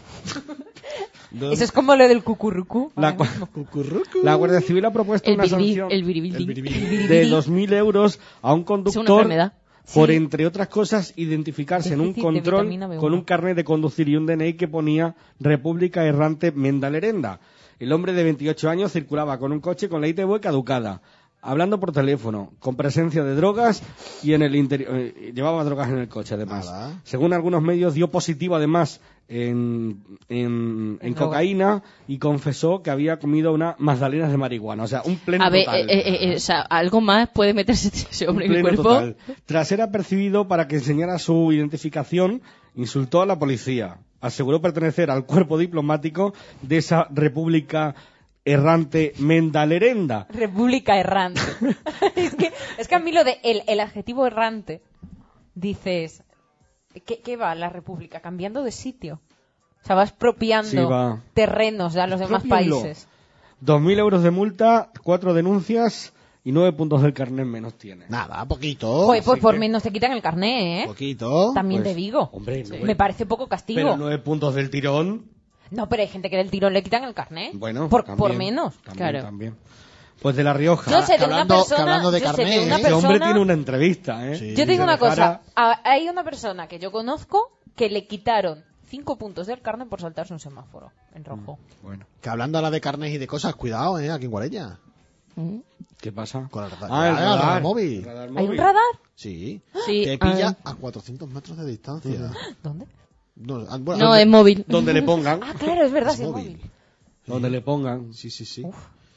Eso es como lo del cucurrucú. La, ahora mismo. la Guardia Civil ha propuesto una sanción El biribildín. de 2.000 euros a un Es una conductor enfermedad. por, Sí. entre otras cosas, identificarse en un Déficit de control vitamina B1. con un carnet de conducir y un DNI que ponía República Errante Menda Lerenda. El hombre de 28 años circulaba con un coche con la ITV caducada, hablando por teléfono, con presencia de drogas y en el interior llevaba drogas en el coche, además. Nada. Según algunos medios, dio positivo además en En cocaína y confesó que había comido unas magdalenas de marihuana. O sea, un pleno A ver, total. o sea, algo más puede meterse ese hombre en Un mi pleno cuerpo. total. Tras ser apercibido para que enseñara su identificación, insultó a la policía. Aseguró pertenecer al cuerpo diplomático de esa República Errante Menda Lerenda. República errante. es que a mí lo de el adjetivo errante, dices, ¿qué va la República? Cambiando de sitio. O sea, va expropiando Sí, va. terrenos a los demás Expropienlo. países. 2.000 euros de multa, 4 denuncias y 9 puntos del carnet menos tiene. Nada, poquito. Pues por que- menos te quitan el carné, ¿eh? Poquito. También Pues, te digo. hombre, no, Me parece poco castigo. Pero 9 puntos del tirón. No, pero hay gente que del tirón le quitan el carné. Bueno, por también, menos. También, Claro. también. Pues de La Rioja. No sé, de una hablando- que persona. hablando de yo sé, carné, de una ¿eh? Este hombre persona. tiene una entrevista, ¿eh? Sí. Yo te digo Se una cosa. dejara- Hay una persona que yo conozco que le quitaron 5 puntos del carné por saltarse un semáforo en rojo. Bueno, Que hablando ahora de carnes y de cosas, cuidado, aquí en Guareña. Mm. ¿qué pasa? Con el radar. Ah, el radar móvil. Radar ¿Hay un móvil. radar? Sí. Sí, Te pilla ah, a 400 metros de distancia. ¿Dónde? No, no, es móvil. Donde le pongan. Ah, claro, es verdad, Es sí, es móvil. móvil. Donde le pongan. Sí, sí, sí.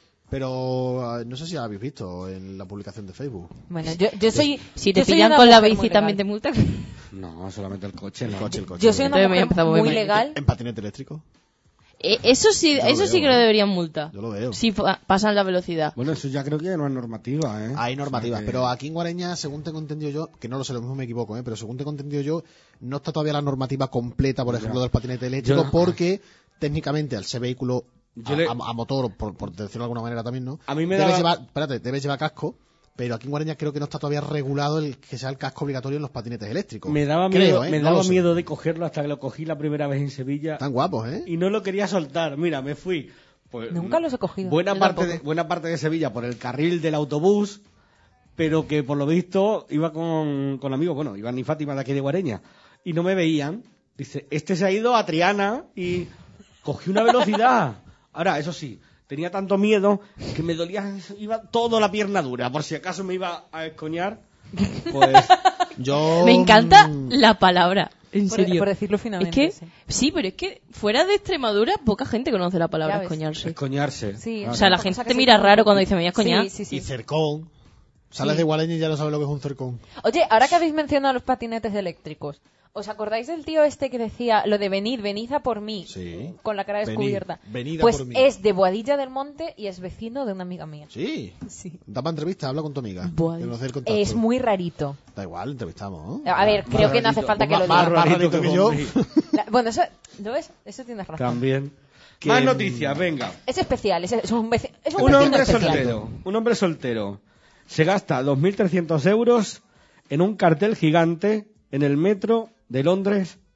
Pero no sé si habéis visto en la publicación de Facebook. Bueno, yo soy. Si te yo soy pillan una con la mujer bici muy también te legal. multan. No, solamente el coche. ¿no? El coche. Yo soy una Entonces me mujer empezaba a mover muy mal. legal. En patinete eléctrico. Eso sí, Yo lo eso sí veo, que lo deberían multar. Yo lo veo. Si pasan la velocidad. Bueno, eso ya creo que no es normativa, ¿eh? Hay normativas, O sea que- pero aquí en Guareña, según tengo entendido yo, que no lo sé, lo mismo me equivoco, pero según tengo entendido yo, no está todavía la normativa completa, por ejemplo, del patinete eléctrico, Yo- porque técnicamente al ser vehículo Yo le- a motor, por decirlo de alguna manera también, ¿no? A mí me debes daba- debes llevar casco, pero aquí en Guareña creo que no está todavía regulado el que sea el casco obligatorio en los patinetes eléctricos. Me daba Creo, miedo, me no daba lo sé. miedo de cogerlo hasta que lo cogí la primera vez en Sevilla Están guapos, ¿eh? y no lo quería soltar. Mira, me fui. Pues, Nunca los he cogido. Buena Yo parte tampoco. buena parte de Sevilla por el carril del autobús, pero que por lo visto iba con amigos, bueno, Iván y Fátima de aquí de Guareña, y no me veían. Dice, este se ha ido a Triana y cogí una velocidad. Ahora, eso sí, tenía tanto miedo que me dolía, iba toda la pierna dura, por si acaso me iba a escoñar. Pues Yo... Me encanta la palabra, en Por, serio. por decirlo Es finamente. que, sí. sí, pero es que fuera de Extremadura poca gente conoce la Ya palabra ves. escoñarse. escoñarse. Sí, O sea, la Una gente cosa que te sí mira que- raro cuando dice me voy a escoñar. Sí, sí, sí. Y cercón. Sales Sí. de Guareña y ya no sabes lo que es un cercón. Oye, ahora que habéis mencionado los patinetes eléctricos, ¿os acordáis del tío este que decía lo de venid a por mí? Sí. Con la cara Venid, descubierta. venid a Pues por mí. es de Boadilla del Monte y es vecino de una amiga mía. Sí. Sí. Da para entrevista, habla con tu amiga. Buah. Que no sé el contacto. Es muy rarito. Da igual, entrevistamos, ¿no? A ver, creo que no hace falta que lo más diga. rarito que yo. Bombi. Bueno, eso, ¿lo ves? Eso tienes razón. También. Que- Más noticias, venga. Es especial, es un vecino Un vecino hombre especial. soltero, un hombre soltero, se gasta 2.300 euros en un cartel gigante en el metro de Londres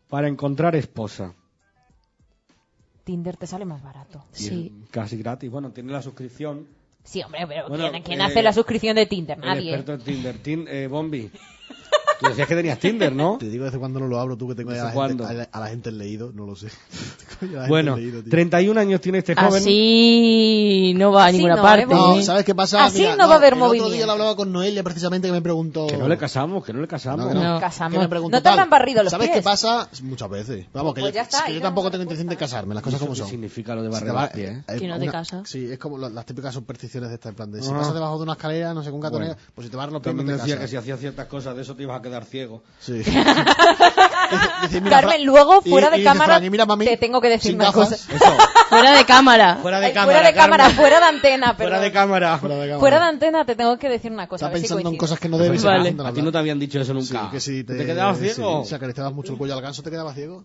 para encontrar esposa. Tinder te sale más barato. Y es casi gratis. Bueno, tiene la suscripción. Sí, hombre, pero Bueno, ¿quién hace la suscripción de Tinder? El Nadie. experto en Tinder. Bombi, tú decías que tenías Tinder, ¿no? Te digo desde cuando no lo abro, tú que tengo ¿Desde a cuándo? la gente leído, no lo sé. Bueno, 31 años tiene este joven. Así no va a Así ninguna no, parte. No, ¿sabes qué pasa? Así no va a haber el otro día movimiento. lo hablaba con Noelia precisamente que me preguntó... Que no le casamos, que no le casamos. No, que no. No. Casamos. Que me preguntó, No te habrán barrido los ¿sabes pies. qué pasa? Muchas veces. Vamos, que, Pues ya yo, está, que yo ya tampoco no tengo me intención de casarme, las cosas ¿Eso como qué son. significa lo de Si barrer te va- los pies? Que no te casas. Sí, es como las típicas supersticiones de esta, en plan de si Ah. pasas debajo de una escalera, no sé, con catonera, Bueno. pues si te barras los pies no También te decía casas. que si hacías ciertas cosas de eso te ibas a quedar ciego. Sí. Carmen, luego, fuera de cámara, mami, te tengo que decir sin una gafas. cosa. Eso. Fuera de cámara. Fuera de Ay, cámara. fuera de cámara, Carmen. fuera de antena, Fuera perdón. de cámara. Fuera de antena te tengo que decir una cosa. Está a ver si pensando en coincide. cosas que no debe y se va Vale. haciendo A ti no te habían dicho eso nunca. Sí, que si ¿Te quedabas ciego? Sí, si acariciabas mucho el cuello al ganso, ¿te quedabas ciego?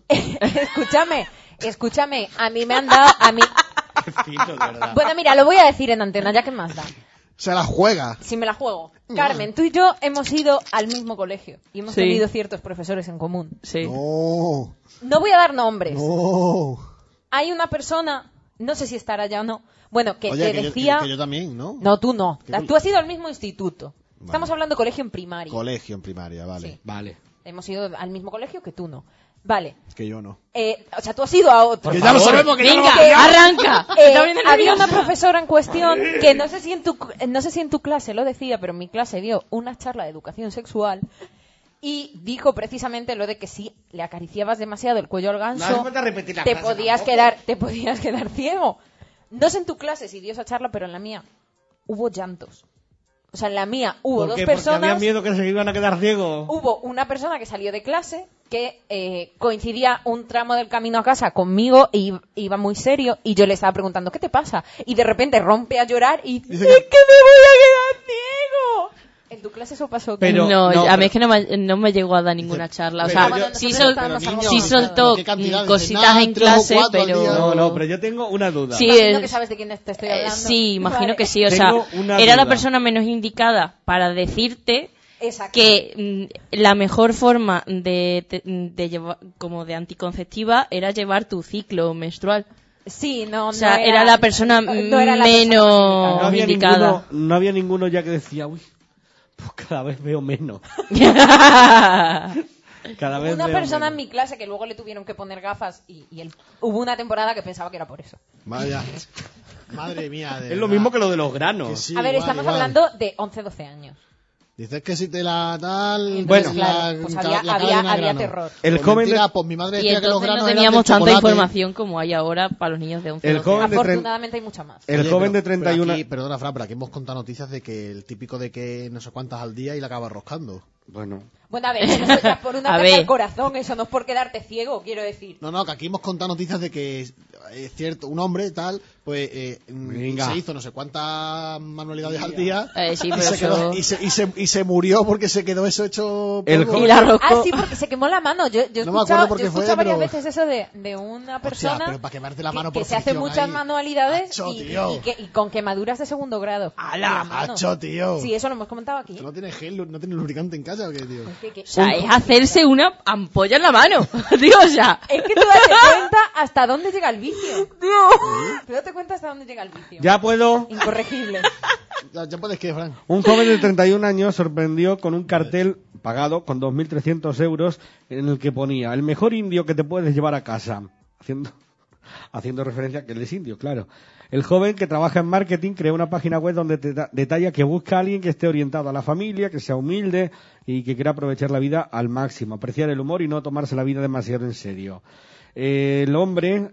Escúchame, a mí me han dado, a mí... Qué fino, de verdad. Bueno, mira, lo voy a decir en antena, ya que más da. Se la juega. Si me la juego. Carmen, tú y yo hemos ido al mismo colegio y hemos Sí. tenido ciertos profesores en común. Sí. No, No voy a dar nombres. no. Hay una persona, no sé si estará ya o no, bueno, que Oye, te que decía... yo también, ¿no? No, tú no. ¿Qué col- Tú has ido al mismo instituto. Vale. Estamos hablando de colegio en primaria. Colegio en primaria, vale. Sí. Vale. Hemos ido al mismo colegio que tú no. Vale. Que yo no. O sea, tú has ido a otro. Que ya lo sabemos, que ya lo Venga, Que- arranca. Está bien había nerviosa. una profesora en cuestión que no sé si en tu clase lo decía, pero en mi clase dio una charla de educación sexual y dijo precisamente lo de que si le acariciabas demasiado el cuello al No hace ganso falta repetir la te frase podías tampoco. quedar ciego. No sé en tu clase si dio esa charla, pero en la mía hubo llantos. O sea, en la mía hubo ¿Por dos qué? Porque personas. había miedo que se iban a quedar ciegos. Hubo una persona que salió de clase que coincidía un tramo del camino a casa conmigo y iba muy serio y yo le estaba preguntando ¿qué te pasa? Y de repente rompe a llorar y dice Dice ¡es que- que me voy a quedar ciego! ¿En tu clase eso pasó? Pero- no, no, a mí pero- es que no me llegó a dar ninguna charla. O pero sea, yo- bueno, sí, nosotros sol- estábamos pero algo sí niño, contados. soltó ¿qué cantidad? cositas Nada, en 3 o clase, 4 al pero... día. No, pero yo tengo una duda. Sí, Imagino es- que sabes de quién te estoy hablando. sí, imagino Vale. que sí. O sea, Tengo una era la duda. persona menos indicada para decirte Exacto. que la mejor forma de llevar, como de anticonceptiva, era llevar tu ciclo menstrual. Sí, no, O sea, no era la persona no era la menos persona No había, indicada. no había ninguno ya que decía, uy, pues cada vez veo menos. Cada vez Una veo persona en menos. mi clase que luego le tuvieron que poner gafas y hubo una temporada que pensaba que era por eso. Vaya. Madre mía. de Es lo verdad. mismo que lo de los granos. Que sí, A ver, igual, estamos igual. hablando de 11-12 años. Dices que si te la tal... Bueno. Claro, pues había cadena de había grano. terror. El Pues joven mentira, de- pues mi madre Y decía que los entonces granos no eran teníamos de tanta chocolate. información como hay ahora para los niños de 11 El 12 joven años. de Afortunadamente hay mucha más. El Oye, joven de pero 31 aquí, perdona, Fran, pero aquí hemos contado noticias de que el típico de que no sé cuántas al día y la acaba roscando. Bueno, Bueno, a ver, eso ya es por un A ataque ver. al corazón, eso no es por quedarte ciego, quiero decir. No, que aquí hemos contado noticias de que es cierto, un hombre tal, pues Venga. se hizo no sé cuántas manualidades al día Sí, y, pero se quedó- eso- y se murió porque se quedó eso hecho El polvo. Y la roscó. Ah, sí, porque se quemó la mano. Yo he No me acuerdo escuchado, por qué yo he fue, escuchado varias pero- veces eso de una persona Hostia, pero para quemarte la mano que por se hace fricción muchas ahí. manualidades Acho, y tío. y con quemaduras de segundo grado. en la mano. Acho, tío. Sí, eso lo hemos comentado aquí. ¿Tú no tienes gel, no tienes lubricante en casa o qué, tío? Que- O sea, es hacerse una ampolla en la mano. Tío, o sea. Es que tú date cuenta hasta dónde llega el vicio. Tú date cuenta hasta dónde llega el vicio. ya puedo. Incorregible. Ya puedes que, Fran. Un joven de 31 años sorprendió con un cartel pagado con 2.300 euros en el que ponía el mejor indio que te puedes llevar a casa. Haciendo referencia a que él es indio, claro. El joven que trabaja en marketing creó una página web donde detalla que busca a alguien que esté orientado a la familia, que sea humilde y que quiera aprovechar la vida al máximo, apreciar el humor y no tomarse la vida demasiado en serio. El hombre,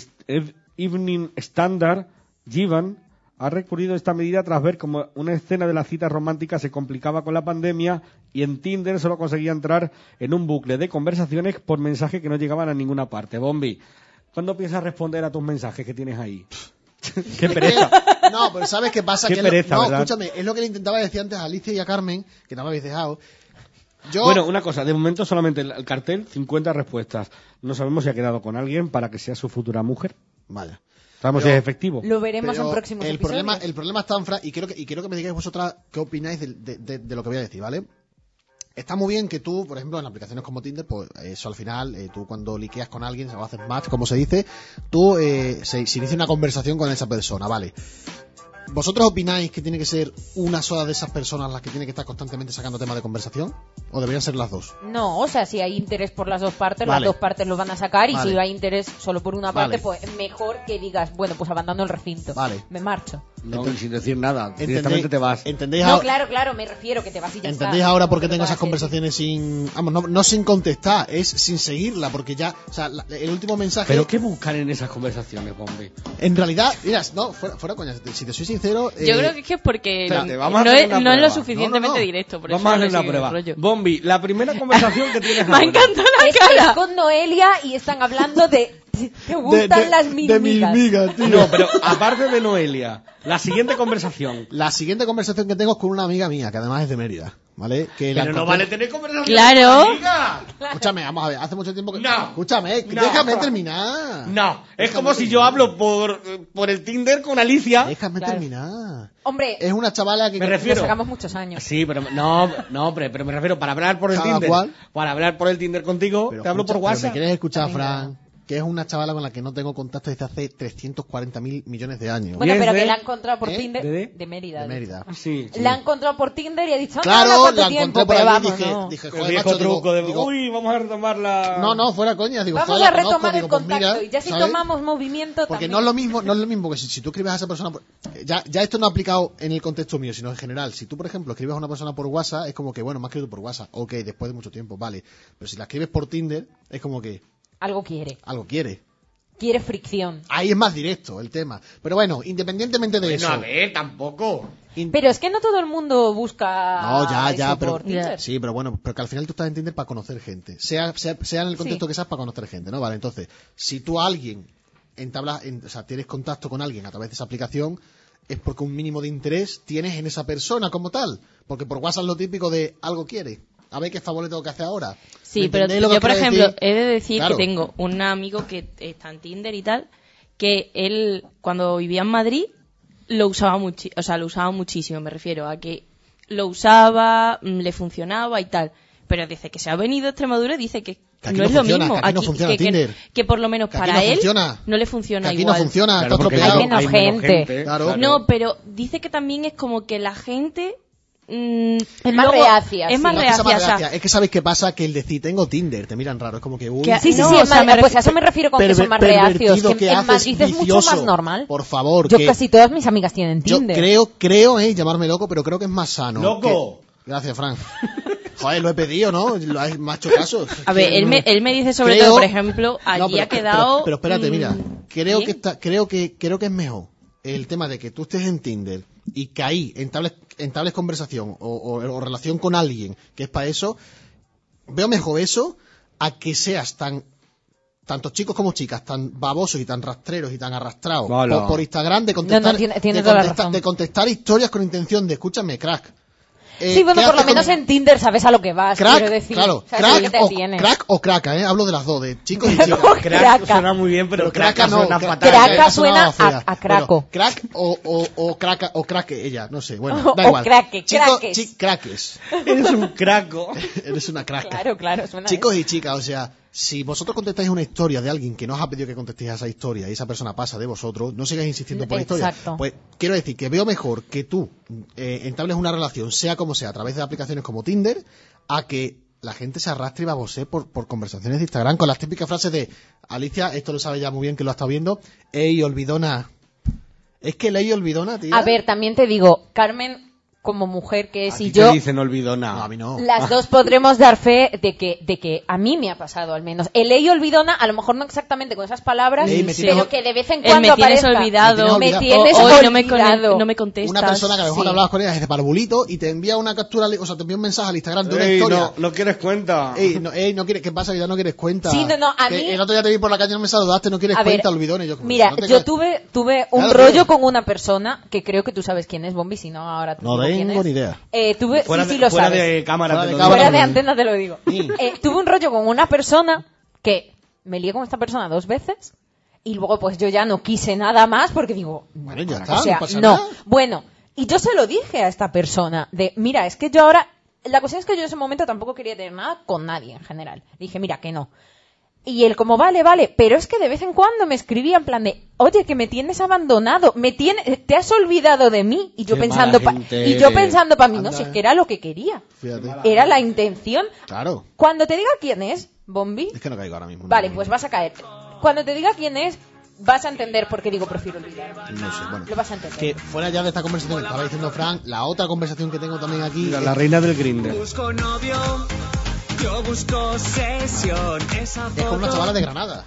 Evening Standard, Jivan, ha recurrido a esta medida tras ver cómo una escena de la cita romántica se complicaba con la pandemia y en Tinder solo conseguía entrar en un bucle de conversaciones por mensaje que no llegaban a ninguna parte. Bombi, ¿cuándo piensas responder a tus mensajes que tienes ahí? ¡Qué pereza! No, pero ¿sabes qué pasa? Qué Que pereza, no, ¿verdad? escúchame, es lo que le intentaba decir antes a Alicia y a Carmen, que no me habéis dejado. Yo, Bueno, una cosa, de momento solamente el cartel, 50 respuestas. No sabemos si ha quedado con alguien para que sea su futura mujer. vaya. Sabemos si es efectivo. Lo veremos Pero en próximos el episodios. problema está en Fran, y quiero que me digáis vosotras qué opináis de lo que voy a decir, ¿vale? está muy bien que tú, por ejemplo, en aplicaciones como Tinder, pues eso al final, tú cuando liqueas con alguien, o haces match, como se dice, tú se inicia una conversación con esa persona, ¿vale? ¿Vosotros opináis que tiene que ser una sola de esas personas las que tiene que estar constantemente sacando temas de conversación? ¿O deberían ser las dos? No, o sea, si hay interés por las dos partes, Vale. las dos partes lo van a sacar. Y Vale. si hay interés solo por una parte, Vale. pues mejor que digas, bueno, pues abandono el recinto. Vale. Me marcho. No, y sin decir nada, ¿Entendéis- directamente te vas. ¿Entendéis No, ahora, claro, me refiero que te vas y ya ¿entendéis está. ahora por qué Porque tengo lo esas haces. conversaciones sin... Vamos, no sin contestar, es sin seguirla, porque ya... O sea, el último mensaje... ¿Pero qué buscan en esas conversaciones, Bombi? En realidad, mira, no, fuera coña, si te soy sincero... Yo creo que es porque Espérate, no, vamos a no hacer es, una no es lo prueba. suficientemente No, no, no. directo. Por Vamos eso a no hacer le una sigue el prueba. rollo. Bombi, la primera conversación que tienes Me ha ahora. encantado la Estáis cara. con Noelia y están hablando de... ¿Te gustan las de migas? migas, tío. No, pero aparte de Noelia, la siguiente conversación. La siguiente conversación que tengo es con una amiga mía, que además es de Mérida, ¿vale? Que la Pero no encontré- vale tener conversación Claro. con una amiga. Escúchame, vamos a ver, hace mucho tiempo que... No. Escúchame, No. déjame terminar. No, es Déjame como si terminar. yo hablo por el Tinder con Alicia. Déjame Claro. terminar. Hombre, Es una chavala que... Me nos refiero. sacamos muchos años. Sí, pero pero me refiero para hablar por el Cada Tinder. cual. Para hablar por el Tinder contigo, Pero te hablo escucha, por pero WhatsApp. ¿me quieres escuchar, Amiga. Fran? Que es una chavala con la que no tengo contacto desde hace 340.000 millones de años. Bueno, ¿Y es pero de- que la ha encontrado por ¿Eh? Tinder. ¿De Mérida. de Mérida. Sí, sí. La ha encontrado por Tinder y ha dicho, Claro, ¿cuánto la tiempo? encontré por Pero ahí y vamos, dije, no. dije, El joder, viejo macho, truco de, digo, uy, vamos a retomar la... no, fuera coña, digo, Vamos joder, a la conozco, retomar el digo, pues contacto. mira, Y ya si ¿sabes? tomamos movimiento Porque también. no es lo mismo, porque si tú escribes a esa persona, ya esto no ha aplicado en el contexto mío, sino en general. Si tú, por ejemplo, escribes a una persona por WhatsApp, es como que, bueno, me has escrito por WhatsApp, ok, después de mucho tiempo, vale. Pero si la escribes por Tinder, es como que Algo quiere. algo quiere. Quiere fricción. Ahí es más directo el tema. Pero bueno, independientemente de Bueno, eso. a ver, tampoco. Pero es que no todo el mundo busca No, ya, eso pero por Tinder. sí, pero bueno, pero que al final tú estás en Tinder para conocer gente, sea en el contexto Sí. que seas, para conocer gente, ¿no? Vale, entonces, si tú a alguien o sea, tienes contacto con alguien a través de esa aplicación, es porque un mínimo de interés tienes en esa persona como tal, porque por WhatsApp lo típico de algo quiere. A ver qué favor le tengo que hacer ahora. Sí, ¿Me pero entendéis lo que yo, por quiero ejemplo, decir? he de decir Claro. que tengo un amigo que está en Tinder y tal, que él, cuando vivía en Madrid, lo usaba muchísimo, me refiero a que lo usaba, le funcionaba y tal. Pero desde que se ha venido a Extremadura dice que Que aquí no no es lo funciona, mismo. que aquí no funciona Tinder. que por lo menos Que aquí para no él funciona. no le Que funciona aquí igual. no funciona, Claro, está porque estropeado. Hay menos gente. Claro. No, pero dice que también es como que la gente... Es más reacia, Es sí. más No, es que sea más reacia, o sea, reacia, es que sabéis qué pasa, que el decir tengo Tinder, te miran raro, es como que uy, Que- Sí, sí, No, sí, o es sea, más, me pues a eso me refiero con que son más reacios. pervertido Que en haces, Madrid es mucho vicioso. más normal. Por favor, Yo que casi todas mis amigas tienen yo Tinder. creo, llamarme loco, pero creo que es más sano. ¡Loco! Gracias, Fran. Joder, lo he pedido, ¿no? Lo has hecho caso. a ver, él me dice sobre Creo- todo, por ejemplo, allí No, pero- ha quedado... Pero espérate, mira, creo bien. que es mejor el tema de que tú estés en Tinder y que ahí entables conversación o relación con alguien que es para eso. Veo mejor eso a que seas tanto chicos como chicas, tan babosos y tan rastreros y tan arrastrados Hola. por Instagram de contestar, tiene toda la razón. de contestar historias con intención de escúchame, crack. Sí, bueno, ¿qué por lo haces menos con- en Tinder sabes a lo que vas, Crack, quiero decir. claro, Sabes lo que te tienes. crack o craca, hablo de las dos, de chicos y chicas. Crack suena muy bien, pero craca crack no, suena craca- fatal. Craca craca suena sonaba fea. a craco. Bueno, crack o craca o craque ella, no sé, bueno, O da igual. craque, Chicos, craques. craques. Eres un craco. Eres una craca. Claro, suena Chicos y chicas, o sea, si vosotros contestáis una historia de alguien que no os ha pedido que contestéis a esa historia y esa persona pasa de vosotros, no sigáis insistiendo por la historia. Exacto. Pues quiero decir que veo mejor que tú entables una relación, sea como sea, a través de aplicaciones como Tinder, a que la gente se arrastre y babosee por conversaciones de Instagram con las típicas frases de Alicia, esto lo sabe ya muy bien que lo ha estado viendo, ey, olvidona. Es que ley olvidona, tía. A ver, también te digo, Carmen, como mujer que ¿A es ti y te yo, dicen olvidó No, nada? a mí no. las dos podremos dar fe de que a mí me ha pasado al menos. El ley olvidona, a lo mejor no exactamente con esas palabras, Ey, me tienes- pero que de vez en El cuando me tienes aparezca. olvidado, Me tienes o hoy olvidado. no me contestas. Una persona que a lo mejor Sí. hablabas con ella desde Parvulito y te envía una captura, o sea, te envía un mensaje al Instagram de una Ey, historia. no quieres cuenta. Ey, no quieres, ¿qué pasa? Que ya no quieres cuenta. Sí, no, a Que mí- el otro día te vi por la calle, no me saludaste, no quieres A ver, cuenta, olvidones. Yo, como, mira, no te yo ca- tuve un Claro, rollo claro. con una persona que creo que tú sabes quién es, Bombi, si no ahora te No digo quién tengo es. ni idea. Sí, lo fuera sabes. de cámara. Fuera te de lo cámara. digo. Fuera de no. antena te lo digo. Sí. Tuve un rollo con una persona que me lié con esta persona 2 veces y luego pues yo ya no quise nada más porque digo, Bueno, ya o está, sea, no pasa no. nada. Bueno, y yo se lo dije a esta persona de, mira, es que yo ahora La cuestión es que yo en ese momento tampoco quería tener nada con nadie en general. Le dije, mira, que no. Y él como, vale, pero es que de vez en cuando me escribía en plan de, oye, que me tienes abandonado, te has olvidado de mí. Y yo Qué pensando, mala gente para mí, no, Anda, si es que era lo que quería. Fíjate. Era la intención. Claro. Cuando te diga quién es, Bombi, Es que no caigo ahora mismo. vale, pues vas a caer. Cuando te diga quién es, vas a entender por qué digo prefiero olvidar. No sé, bueno. Lo vas a entender. Que fuera ya de esta conversación que estaba diciendo Frank, la otra conversación que tengo también aquí... La reina del Grindr. Busco novio, yo busco sesión. Esa Es con una foto chavala de Granada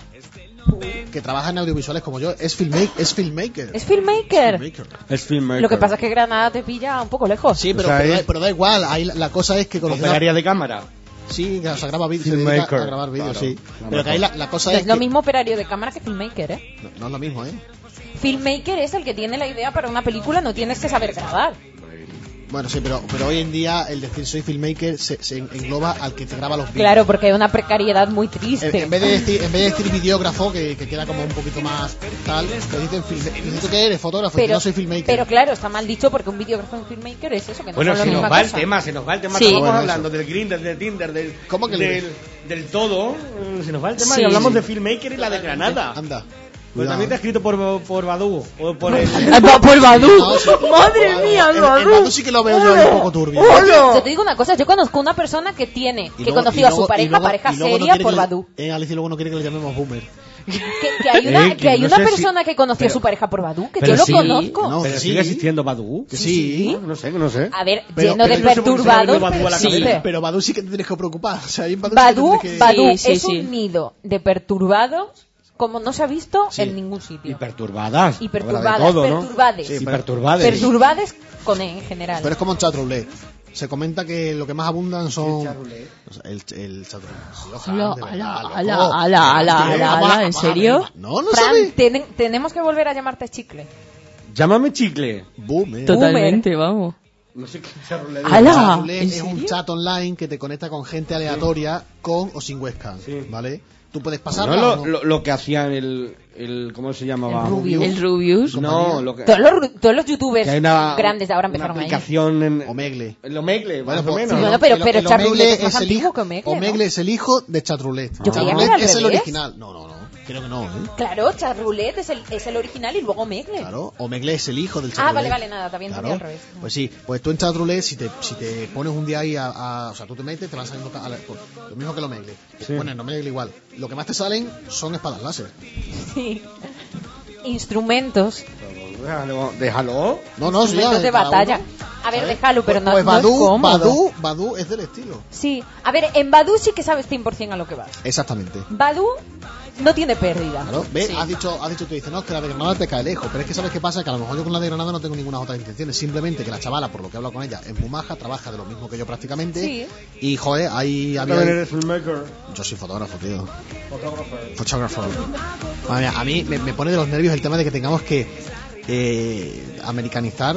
que trabaja en audiovisuales como yo. Es filmmaker. Es filmmaker. Es filmmaker. Lo que pasa es que Granada te pilla un poco lejos. Sí, pero, O sea, pero, es- pero da igual. Ahí la cosa es que conocer Operaria de cámara. Sí, o sea, graba vídeos, se dedica Filmmaker. a grabar vídeos, Claro, sí. la Pero que ahí la cosa No es es lo que... mismo operario de cámara que filmmaker, ¿eh? No es lo mismo, ¿eh? Filmmaker es el que tiene la idea para una película, no tienes que saber grabar. Bueno, sí, pero hoy en día el decir soy filmmaker se engloba al que te graba los vídeos. Claro, porque hay una precariedad muy triste. En vez de decir videógrafo, que queda como un poquito más tal, te dicen filmmaker. ¿Tú qué eres? Fotógrafo, y yo no soy filmmaker. Pero claro, está mal dicho porque un videógrafo y un filmmaker es eso, que no Bueno, son la se nos misma va el cosa. tema, se nos va el tema. Sí. Estamos Bueno, hablando eso. del Grindr, del Tinder, del, ¿Cómo que del todo. Se nos va el tema Sí. y hablamos de filmmaker y la de Granada. Anda. Pero Cuidado. también te ha escrito por Badoo o por el... Por Badoo. No, sí. Madre mía, El Badoo. Badoo sí que lo veo yo ahí un poco turbio. Yo te digo una cosa, yo conozco una persona que tiene, Y que luego- conoció y a su luego- pareja, y luego- pareja y luego no seria quiere por que le- Badoo. Alicia luego no quiere que le llamemos boomer. Que hay una, que no una sé si- persona que conoció a pero- su pareja por Badoo, que pero yo lo sí, conozco. No, Pero que sigue sí. existiendo Badoo. Que sí. No sé, no sé. A ver, Pero- lleno de pero no sé por qué se me ha venido perturbados, Badoo a pero la existe. cabeza. Pero Badoo sí que te tienes que preocupar. O sea, ahí en Badoo, Badoo, sí que tienes que... Badoo Sí, es sí. un nido de perturbados como no se ha visto Sí. en ningún Y sitio. perturbadas. Y Habrá de perturbadas, todo, ¿no? perturbades. Sí, Y pero- perturbades. Perturbades con E en general. Pero es como un chat roulette. Se comenta que lo que más abundan son... O sea, el chat roulette. ¿en serio? No Fran, sabes. tenemos que volver a llamarte chicle. Llámame chicle. Boomer. Totalmente, vamos. No sé qué charrule. El ¡Hala! chat roulette ¿En es un serio? chat online que te conecta con gente aleatoria con o sin webcam, Sí. ¿vale? Tú puedes No pasarla es o no. lo que hacían ¿cómo se llamaba? El Rubius. El Rubius. No, lo que... Todos los youtubers que hay una, grandes de ahora una empezaron ahí. aplicación en... Omegle. En Omegle, más Bueno, o pues, menos. bueno, ¿no? pero Chat Roulette es más el antiguo hijo, que Omegle, ¿no? Omegle es el hijo de Chat Roulette. Yo Chat creía que Roulette era al es el revés. original. No. Creo que no, ¿eh? Claro, Chat Roulette es el original y luego Omegle. Claro, Omegle es el hijo del Chat Ah, Roulette. vale, nada, también Claro. al revés. Pues sí, pues tú en Chat Roulette, si te pones un día ahí o sea, tú te metes, te van saliendo lo mismo que el Omegle. Sí. Bueno, en Omegle igual. Lo que más te salen son espadas láser. Sí. Instrumentos. Déjalo. No, sí, Instrumentos de cada batalla. uno. A ver, ¿Sabes? déjalo, pero no, Pues no es cómodo. Badoo es del estilo. Sí. A ver, en Badoo sí que sabes 100% a lo que vas. Exactamente. Badoo no tiene pérdida. Claro, ¿ves? Sí. Has dicho tú dices, no, es que la de Granada te cae lejos, pero es que sabes qué pasa, que a lo mejor yo con la de Granada no tengo ninguna otra intención, simplemente que la chavala, por lo que he hablado con ella, es muy maja, trabaja de lo mismo que yo prácticamente, Sí. y joder, ahí También había... eres filmmaker. Yo soy fotógrafo, tío. Fotógrafo. Madre mía, a mí me pone de los nervios el tema de que tengamos que americanizar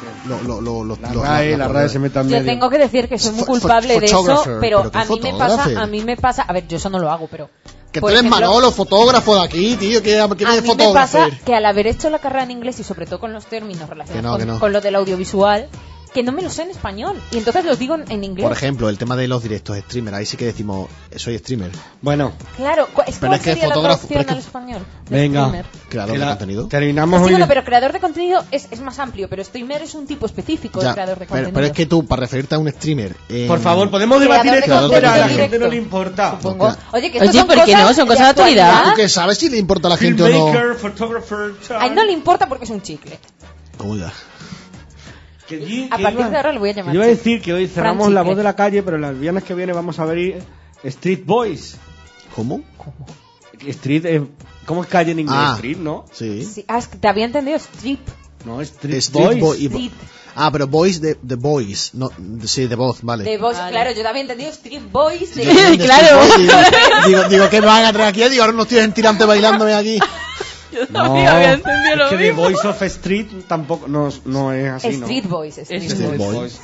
La RAE se mete al Yo medio. tengo que decir que soy muy Fo- culpable de eso, photographer, pero pero ¿qué a mí me pasa, a ver, yo eso no lo hago, pero Que tú por eres ejemplo, Manolo, fotógrafo de aquí, tío, que a eres mí me fotógrafo. pasa que al haber hecho la carrera en inglés y sobre todo con los términos relacionados Que no. con lo del audiovisual, que no me lo sé en español y entonces los digo en inglés. Por ejemplo, el tema de los directos streamer, ahí sí que decimos, soy streamer. Bueno, Claro, Pero ¿cuál es que sería la fotógrafo- traducción pero es que- al español? De venga. streamer. Creador Que de la- contenido. Terminamos Sí, hoy. bueno, pero creador de contenido es más amplio, pero streamer es un tipo específico Ya, de creador de contenido. pero es que tú, para referirte a un streamer... Por favor, podemos debatir Creador de esto, contenido pero a la directo. gente no le importa. Supongo. Claro. Oye, que estas Oye, son ¿por qué no? cosas Son cosas de actualidad. ¿Tú qué sabes si le importa a la gente o no? Filmmaker, photographer, A él no le importa porque es un chicle. Oiga. A partir de ahora le voy a llamar Yo iba a chicle. decir que hoy Fran cerramos La Chicle. Voz de la Calle, pero el viernes que viene vamos a ver Street Boys. ¿Cómo? Street, ¿cómo es calle en inglés? Ah. Street, ¿no? Sí. Sí, es que te había entendido strip. No, Street, Street Boys. Boy. Pero Boys de Boys. No, sí, de voz, vale. De voz, Vale. claro, yo te había entendido strip boys. De... Yo también de Claro. Street Boys, digo, ¿qué me van a traer aquí? Digo, ahora no estoy en tirante bailándome aquí. Yo No, también había entendido es lo que The mismo. Voice of Street tampoco no es así, ¿no? Street boys. Street Street boys. Boys. Boys.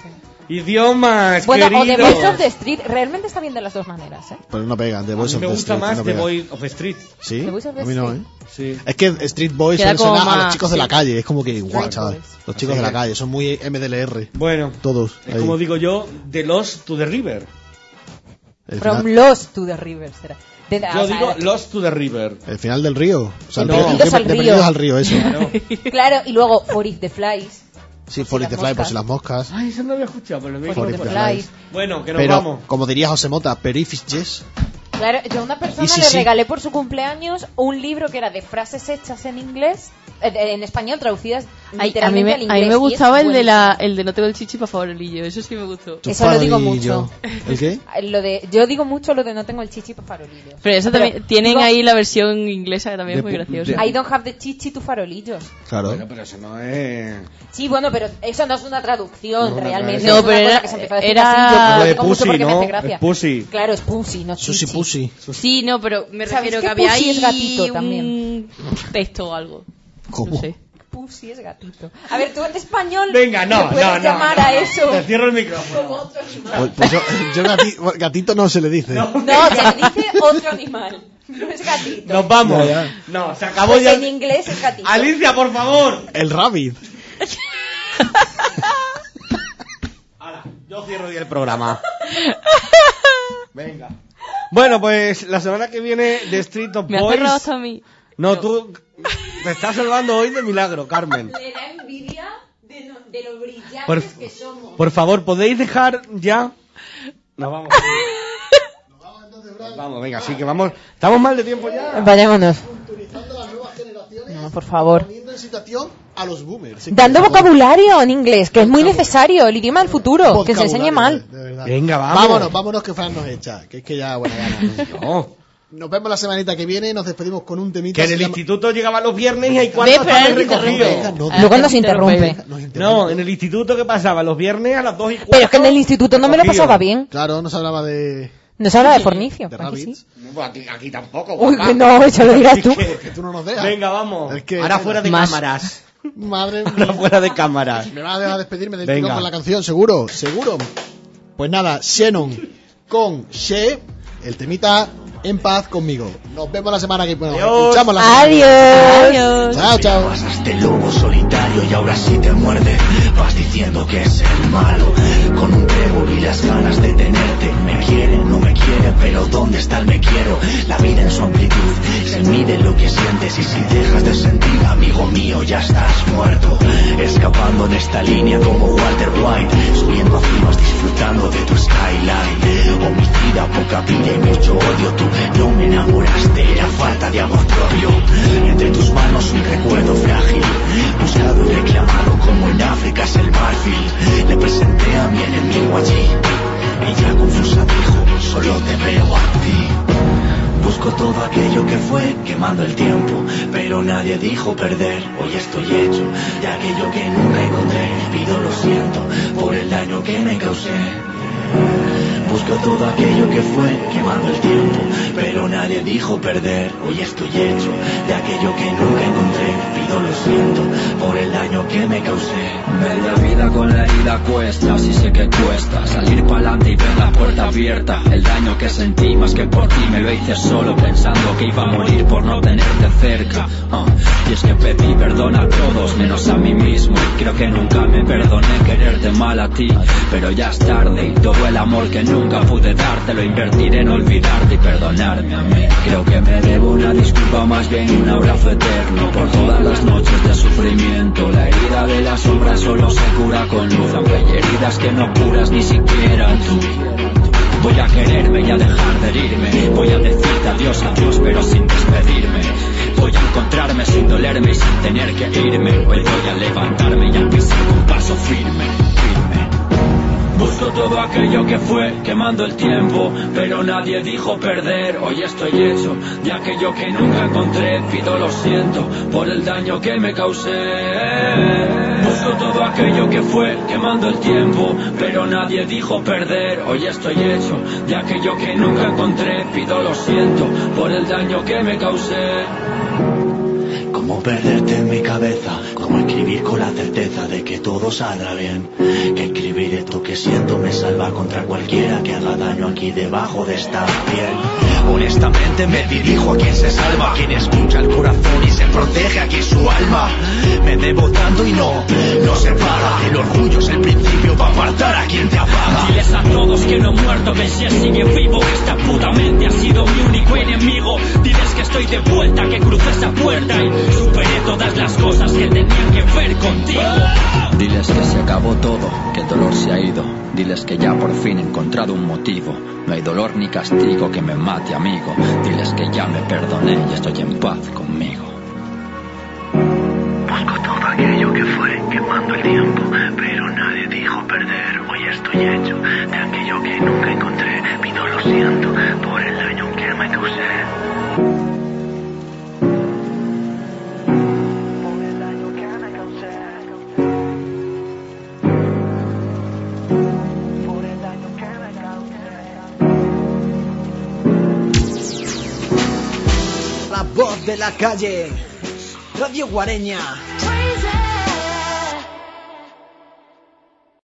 Idiomas, Bueno, o The queridos. Voice of the Street. Realmente está bien de las dos maneras, ¿eh? Pero no pegan, The A Voice mí of me the gusta Street. más no The pega. Voice of Street. ¿Sí? The Voice of the A mí no, ¿eh? Street. Sí. Es que Street Boys Queda suena como a los más- chicos de la sí. calle. Es como que, guau, Street chaval. Boys. Los chicos de la calle son muy MDLR. Bueno, Todos. es ahí. como digo yo, The Lost to the River. El From final, Lost to the River será. Yo digo Lost to the River. el final del río. O sea, No. el Perdidos al de río. Perdidos al río, eso. Claro. Claro, y luego For If the Flies. Sí, Por For si It the las Fly, por moscas. si las moscas. Ay, eso no lo había escuchado, pero lo voy a For For If It the the Flies. Bueno, que nos Pero, vamos. como diría José Mota, Perifis Yes. Claro, yo a una persona Y sí, le sí. regalé por su cumpleaños un libro que era de frases hechas en inglés, en español traducidas Ay, a mí literalmente me, al a inglés. mí me y es gustaba el de buenísimo. el de no tengo el chichi para farolillo, eso sí me gustó. Tu Eso lo digo farolillo. mucho. ¿El qué? Yo digo mucho lo de no tengo el chichi para farolillos. Pero eso Pero también tienen digo, ahí la versión inglesa que también es De muy pu- graciosa. I don't have the chichi to farolillos. Claro. Bueno, pero eso no es... Sí, bueno, pero eso no es una traducción No, realmente. no, es una pero cosa era- que se empezó a decir era- así. Yo Lo lo de digo mucho pussy, porque me ¿no? hace gracia. Es pussy. Claro, es pussy, no Susi chichi. Pussy. Sí, no, pero me ¿Sabes refiero que que había pussy ahí es gatito un también? texto o algo. ¿Cómo? No sé. Pussy es gatito. A ver, tú en español Venga, no, ¿te puedes no, no. llamar a eso Te cierro el micrófono. como otro animal. Pues yo gatito no se le dice. No, se le dice otro animal. No es gatito. Nos vamos. Ya, ya. No, se acabó Pues ya. en inglés es gatito. Alicia, por favor. El rabbit. Ahora, yo cierro ya el programa. Venga. Bueno, pues la semana que viene de Street of Me hace Boys. roto a mí. No, tú te estás salvando hoy de milagro, Carmen. Le da envidia de lo brillantes Por, que somos. por favor, ¿podéis dejar ya? Nos vamos. Nos vamos, venga, sí que vamos. Estamos mal de tiempo ya. Vayámonos. Culturizando las nuevas generaciones. No, por favor. Poniendo en situación a los boomers. Dando vocabulario en inglés, que es muy necesario, el idioma del futuro, que se enseñe mal. De verdad. Venga, vamos. Vámonos que Fran nos echa. Que es que ya, bueno, gana. No, Nos vemos la semanita que viene. Nos despedimos con un temita. que en se el llama- instituto llegaba los viernes y hay Ve, cuatro pero están él recogidos. Venga, no, Luego cuando se interrumpe. nos interrumpe. No, en el instituto que pasaba los viernes a las 2:15. Pero es que en el instituto no me lo recogido. pasaba bien. Claro, no se hablaba de No se habla de fornicio. de ¿a que rabbits. sí? No, pues aquí tampoco. Uy, guapa. que no, eso lo dirás tú. Que tú no nos dejas. Venga, vamos. Es que- Ahora fuera de Más. cámaras. Madre Ahora mía. fuera de cámaras. Me vas a dejar despedirme del Venga. tirón con la canción, seguro, seguro. Pues nada, Shannon con She, el temita En paz conmigo. Nos vemos la semana que viene. Nos Adiós. escuchamos la semana que viene. Adiós. Chao, chao. Pasaste lobo solitario y ahora sí te muerde. Vas diciendo que es el malo, con un trébol y las ganas de tenerte. Me quiere, no me quiere, pero ¿dónde está el me quiero? La vida en su amplitud se mide lo que sientes, y si dejas de sentir, amigo mío, ya estás muerto. Escapando en esta línea como Walter White, subiendo a cimas, disfrutando de tu skyline. Homicida, poca vida y mucho odio. Tú no me enamoraste, era falta de amor propio. Entre tus manos un recuerdo frágil, buscado y reclamado como en África es el marfil. Le presenté a mi enemigo allí, ella confusa dijo, solo te veo a ti. Busco todo aquello que fue quemando el tiempo, pero nadie dijo perder. Hoy estoy hecho de aquello que nunca encontré. Pido lo siento por el daño que me causé. Busco todo aquello que fue quemando el tiempo, pero nadie dijo perder. Hoy estoy hecho de aquello que nunca encontré. Pido lo siento por el daño que me causé. Ver la vida con la herida cuesta, sí sé que cuesta salir pa'lante y ver la puerta abierta. El daño que sentí más que por ti me lo hice solo, pensando que iba a morir por no tenerte cerca. Y es que pedí perdón a todos menos a mí mismo, y creo que nunca me perdoné quererte mal a ti. Pero ya es tarde y todo el amor que nunca pude darte lo invertiré en olvidarte y perdonarme a mí. Creo que me debo una disculpa, más bien un abrazo eterno por todas las noches de sufrimiento. La herida de la sombra solo se cura con luz, aunque hay heridas que no curas ni siquiera tú. Voy a quererme y a dejar de herirme, voy a decirte adiós, adiós, pero sin despedirme. Voy a encontrarme sin dolerme y sin tener que irme. Hoy voy a levantarme y a pisar con paso firme, firme. Busco todo aquello que fue quemando el tiempo, pero nadie dijo perder. Hoy estoy hecho de aquello que nunca encontré. Pido lo siento por el daño que me causé. Busco todo aquello que fue quemando el tiempo, pero nadie dijo perder. Hoy estoy hecho de aquello que nunca encontré. Pido lo siento por el daño que me causé. Como perderte en mi cabeza, como escribir con la certeza de que todo saldrá bien. Que escribir esto que siento me salva contra cualquiera que haga daño aquí debajo de esta piel. Honestamente me dirijo a quien se salva, a quien escucha el corazón y se protege aquí su alma. Me debo tanto y no se paga. El orgullo es el principio para apartar a quien te apaga. Diles a todos que no he muerto, que si sigue vivo, que esta puta mente ha sido mi único enemigo. Diles que estoy de vuelta, que crucé esa puerta y superé todas las cosas que tenían que ver contigo. Diles que se acabó todo, que el dolor se ha ido. Diles que ya por fin he encontrado un motivo. No hay dolor ni castigo que me mate, amigo. Diles que ya me perdoné y estoy en paz conmigo. Busco todo aquello que fue quemando el tiempo, pero nadie dijo perder. Hoy estoy hecho de aquello que nunca encontré. Pido lo siento por el daño que me causé. La voz de la calle, Radio Guareña.